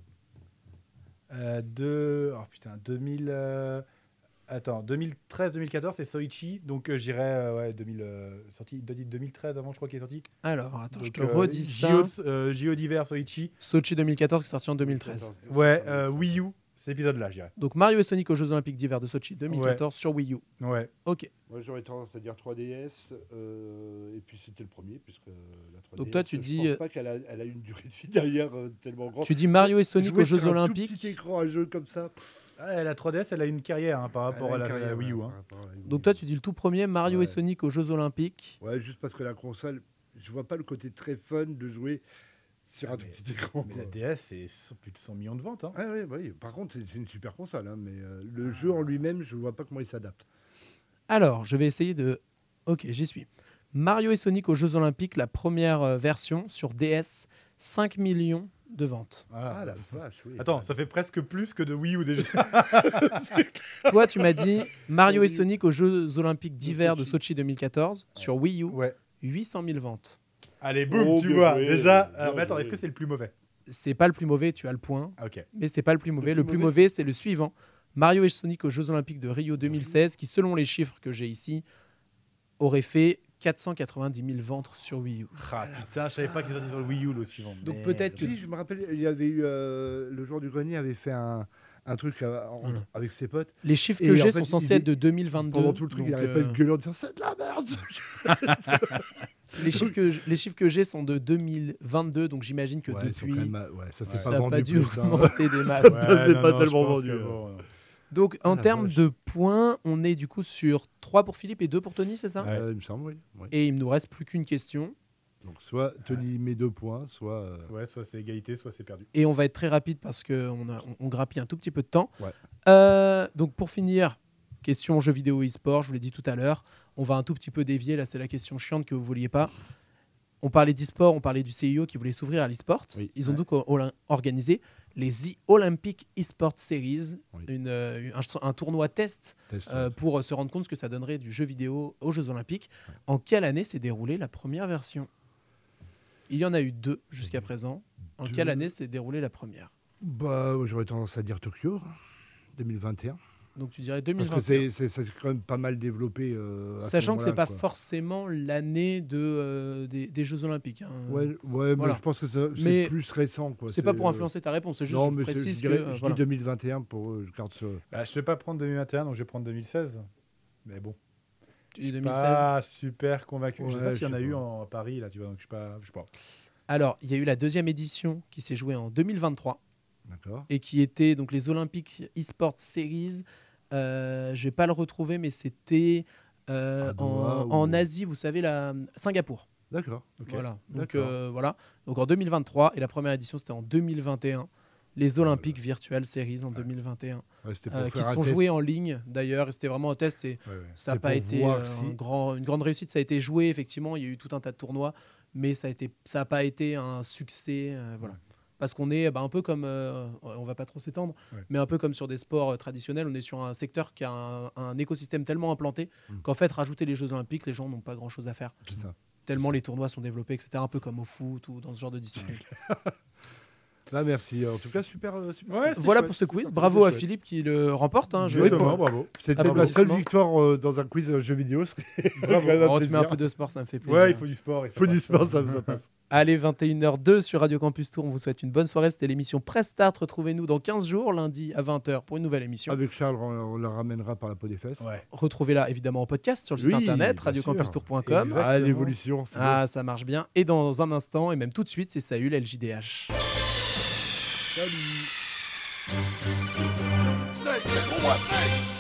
euh, de... Oh putain, deux mille... euh, Attends, deux mille treize deux mille quatorze, c'est Soichi. Donc, euh, je dirais... euh, ouais, deux mille... euh, sorti, il doit dire deux mille treize avant, je crois qu'il est sorti. Alors, attends, je Donc, te euh, redis J ça. O, euh, J O d'hiver, Soichi. Sochi deux mille quatorze qui est sorti en deux mille treize. Ouais, euh, Wii U. C'est l'épisode-là, je dirais. Donc Mario et Sonic aux Jeux Olympiques d'hiver de Sochi deux mille quatorze sur Wii U. Ouais. Ok. Moi, j'aurais tendance à dire trois D S, euh, et puis c'était le premier, puisque la trois D S. Donc toi, tu je dis, pense euh, pas qu'elle a, elle a une durée de vie derrière euh, tellement grande. Tu dis Mario et Sonic Jouer aux Jeux sur un tout Olympiques. petit écran, un jeu comme ça. Ah, la trois D S, elle a une carrière hein, par rapport Elle a à la, une carrière, la Wii U. ouais, hein. par rapport à la Wii U. Donc toi, tu dis le tout premier Mario Ouais. et Sonic aux Jeux Olympiques. Ouais, juste parce que la console, je vois pas le côté très fun de jouer sur Ah, un tout mais- petit écran. Mais quoi. la D S, c'est cent- plus de cent millions de ventes. Hein. Ouais, ouais, ouais. Par contre, c'est c'est une super console, hein, mais euh, le jeu en lui-même, je vois pas comment il s'adapte. Alors, je vais essayer de... Ok, j'y suis. Mario et Sonic aux Jeux Olympiques, la première euh, version sur D S, cinq millions de ventes. Voilà. Ah la vache, oui. Attends, ça fait presque plus que de Wii U déjà. Toi, tu m'as dit Mario et Wii U. Sonic aux Jeux Olympiques d'hiver de Sochi. Sochi deux mille quatorze sur Wii U, ouais. huit cent mille ventes. Allez, boum, Oh, tu bien vois. joué, déjà. bien Alors, mais attends, joué. est-ce que c'est le plus mauvais? C'est pas le plus mauvais, tu as le point, Ah, ok. mais c'est pas le plus mauvais. Le plus plus mauvais, mauvais, c'est le suivant. Mario et Sonic aux Jeux Olympiques de Rio deux mille seize, qui, selon les chiffres que j'ai ici, aurait fait quatre cent quatre-vingt-dix mille ventes sur Wii U. Ah putain, je savais pas qu'il sortait sur le Wii U le suivant. Donc Merde. peut-être que- Si, je me rappelle, il y avait eu euh, le joueur du grenier avait fait un, un truc euh, en- Voilà. avec ses potes. Les chiffres Et que en j'ai fait, sont censés il est- être de deux mille vingt-deux. Pendant tout le truc, il donc, n'arrivait pas euh, de gueuler en disant c'est de la merde. les, chiffres que, j- les chiffres que j'ai sont de deux mille vingt-deux, donc j'imagine que Ouais, ils sont depuis, quand même, euh, ouais, ça s'est Ouais. pas ça n'a vendu pas dû plus, hein. augmenter des masses. Ça, ça, c'est non, pas non, tellement je pense vendu, que hein. bon, euh, Donc Ah, en la termes vache. de points, on est du coup sur trois pour Philippe et deux pour Tony, c'est ça? Ouais. Euh, il me semble, oui. Oui. Et il ne nous reste plus qu'une question. Donc soit Tony met deux points, soit. euh, Ouais, soit c'est égalité, soit c'est perdu. Et on va être très rapide parce qu'on on, on grappille un tout petit peu de temps. Ouais. Euh, donc pour finir, question jeux vidéo e-sport, je vous l'ai dit tout à l'heure. On va un tout petit peu dévier, là c'est la question chiante que vous ne vouliez pas. On parlait d'e-sport, on parlait du C I O qui voulait s'ouvrir à l'e-sport. Oui. Ils ont Ouais. donc o- o- organisé les The Olympic e-sport Series, Oui. une, euh, un, un tournoi test test, euh, pour euh, se rendre compte ce que ça donnerait du jeu vidéo aux Jeux Olympiques. En quelle année s'est déroulée la première version? Il y en a eu deux jusqu'à présent. En Deux. quelle année s'est déroulée la première? Bah, j'aurais tendance à dire Tokyo, deux mille vingt et un. Donc tu dirais deux mille Parce vingt et un. que c'est, c'est, ça s'est quand même pas mal développé. euh, à ce Sachant que c'est moment-là, pas quoi. forcément l'année de, euh, des, des Jeux Olympiques. hein. Ouais, ouais Voilà. mais je pense que ça- c'est Mais plus récent. Quoi. c'est pas pour euh, influencer ta réponse, c'est juste Non, je mais c'est- précise je, dirais, que. euh, je voilà. dis deux mille vingt et un pour. euh, je garde ça. Bah, je vais pas prendre deux mille vingt et un, donc je vais prendre deux mille seize. Mais bon. Tu dis deux mille seize. Pas super convaincu. je sais Ouais, pas s'il y en je a sais eu pas. en Paris, là, tu vois. Donc je sais pas. Je sais pas. Alors, il y a eu la deuxième édition qui s'est jouée en deux mille vingt-trois D'accord. et qui était donc les Olympic eSports Series. Euh, je vais pas le retrouver, mais c'était euh, À Doha en, ou- en Asie, vous savez, la Singapour. D'accord. Ok. Voilà. Donc, D'accord. euh, voilà. Donc en deux mille vingt-trois et la première édition c'était en deux mille vingt et un. les Olympiques Virtual Series en deux mille vingt et un, Ouais, c'était pour euh, qui faire un sont test. joués en ligne d'ailleurs. Et c'était vraiment un test et Ouais, ouais. ça n'a C'était pas pour été voir euh, si- un grand, une grande réussite. Ça a été joué, effectivement, il y a eu tout un tas de tournois, mais ça a été, ça n'a pas été un succès. euh, voilà. Parce qu'on est bah, un peu comme, euh, on va pas trop s'étendre, Ouais. mais un peu comme sur des sports euh, traditionnels, on est sur un secteur qui a un, un écosystème tellement implanté Mm. qu'en fait, rajouter les Jeux Olympiques, les gens n'ont pas grand-chose à faire. C'est ça. Tellement les tournois sont développés, et cetera. Un peu comme au foot ou dans ce genre de discipline. Ah, merci. En tout cas, super. euh, super. Ouais, c'était Voilà chouette. pour ce quiz. C'était Bravo à chouette. Philippe qui le remporte. Hein, je- Exactement, bravo. C'était Ah, ma bravo. seule victoire euh, dans un quiz euh, jeux vidéo. C'était Bravo. quand même un Oh, tu mets un plaisir. peu de sport, ça me fait plaisir. Ouais, il faut du sport. et ça Faut du passe. sport, ça, ça passe. Allez, vingt et une heures deux sur Radio Campus Tour. On vous souhaite une bonne soirée. C'était l'émission Press Start. Retrouvez-nous dans quinze jours, lundi à vingt heures, pour une nouvelle émission. Avec Charles, on, on la ramènera par la peau des fesses. Ouais. Retrouvez-la évidemment en podcast sur le site Oui, internet bien radio campus tour point com. sûr. Ah, l'évolution. c'est Ah, ça marche bien. Et dans un instant, et même tout de suite, c'est Saül L J D H. Snake, c'est pour moi, Snake!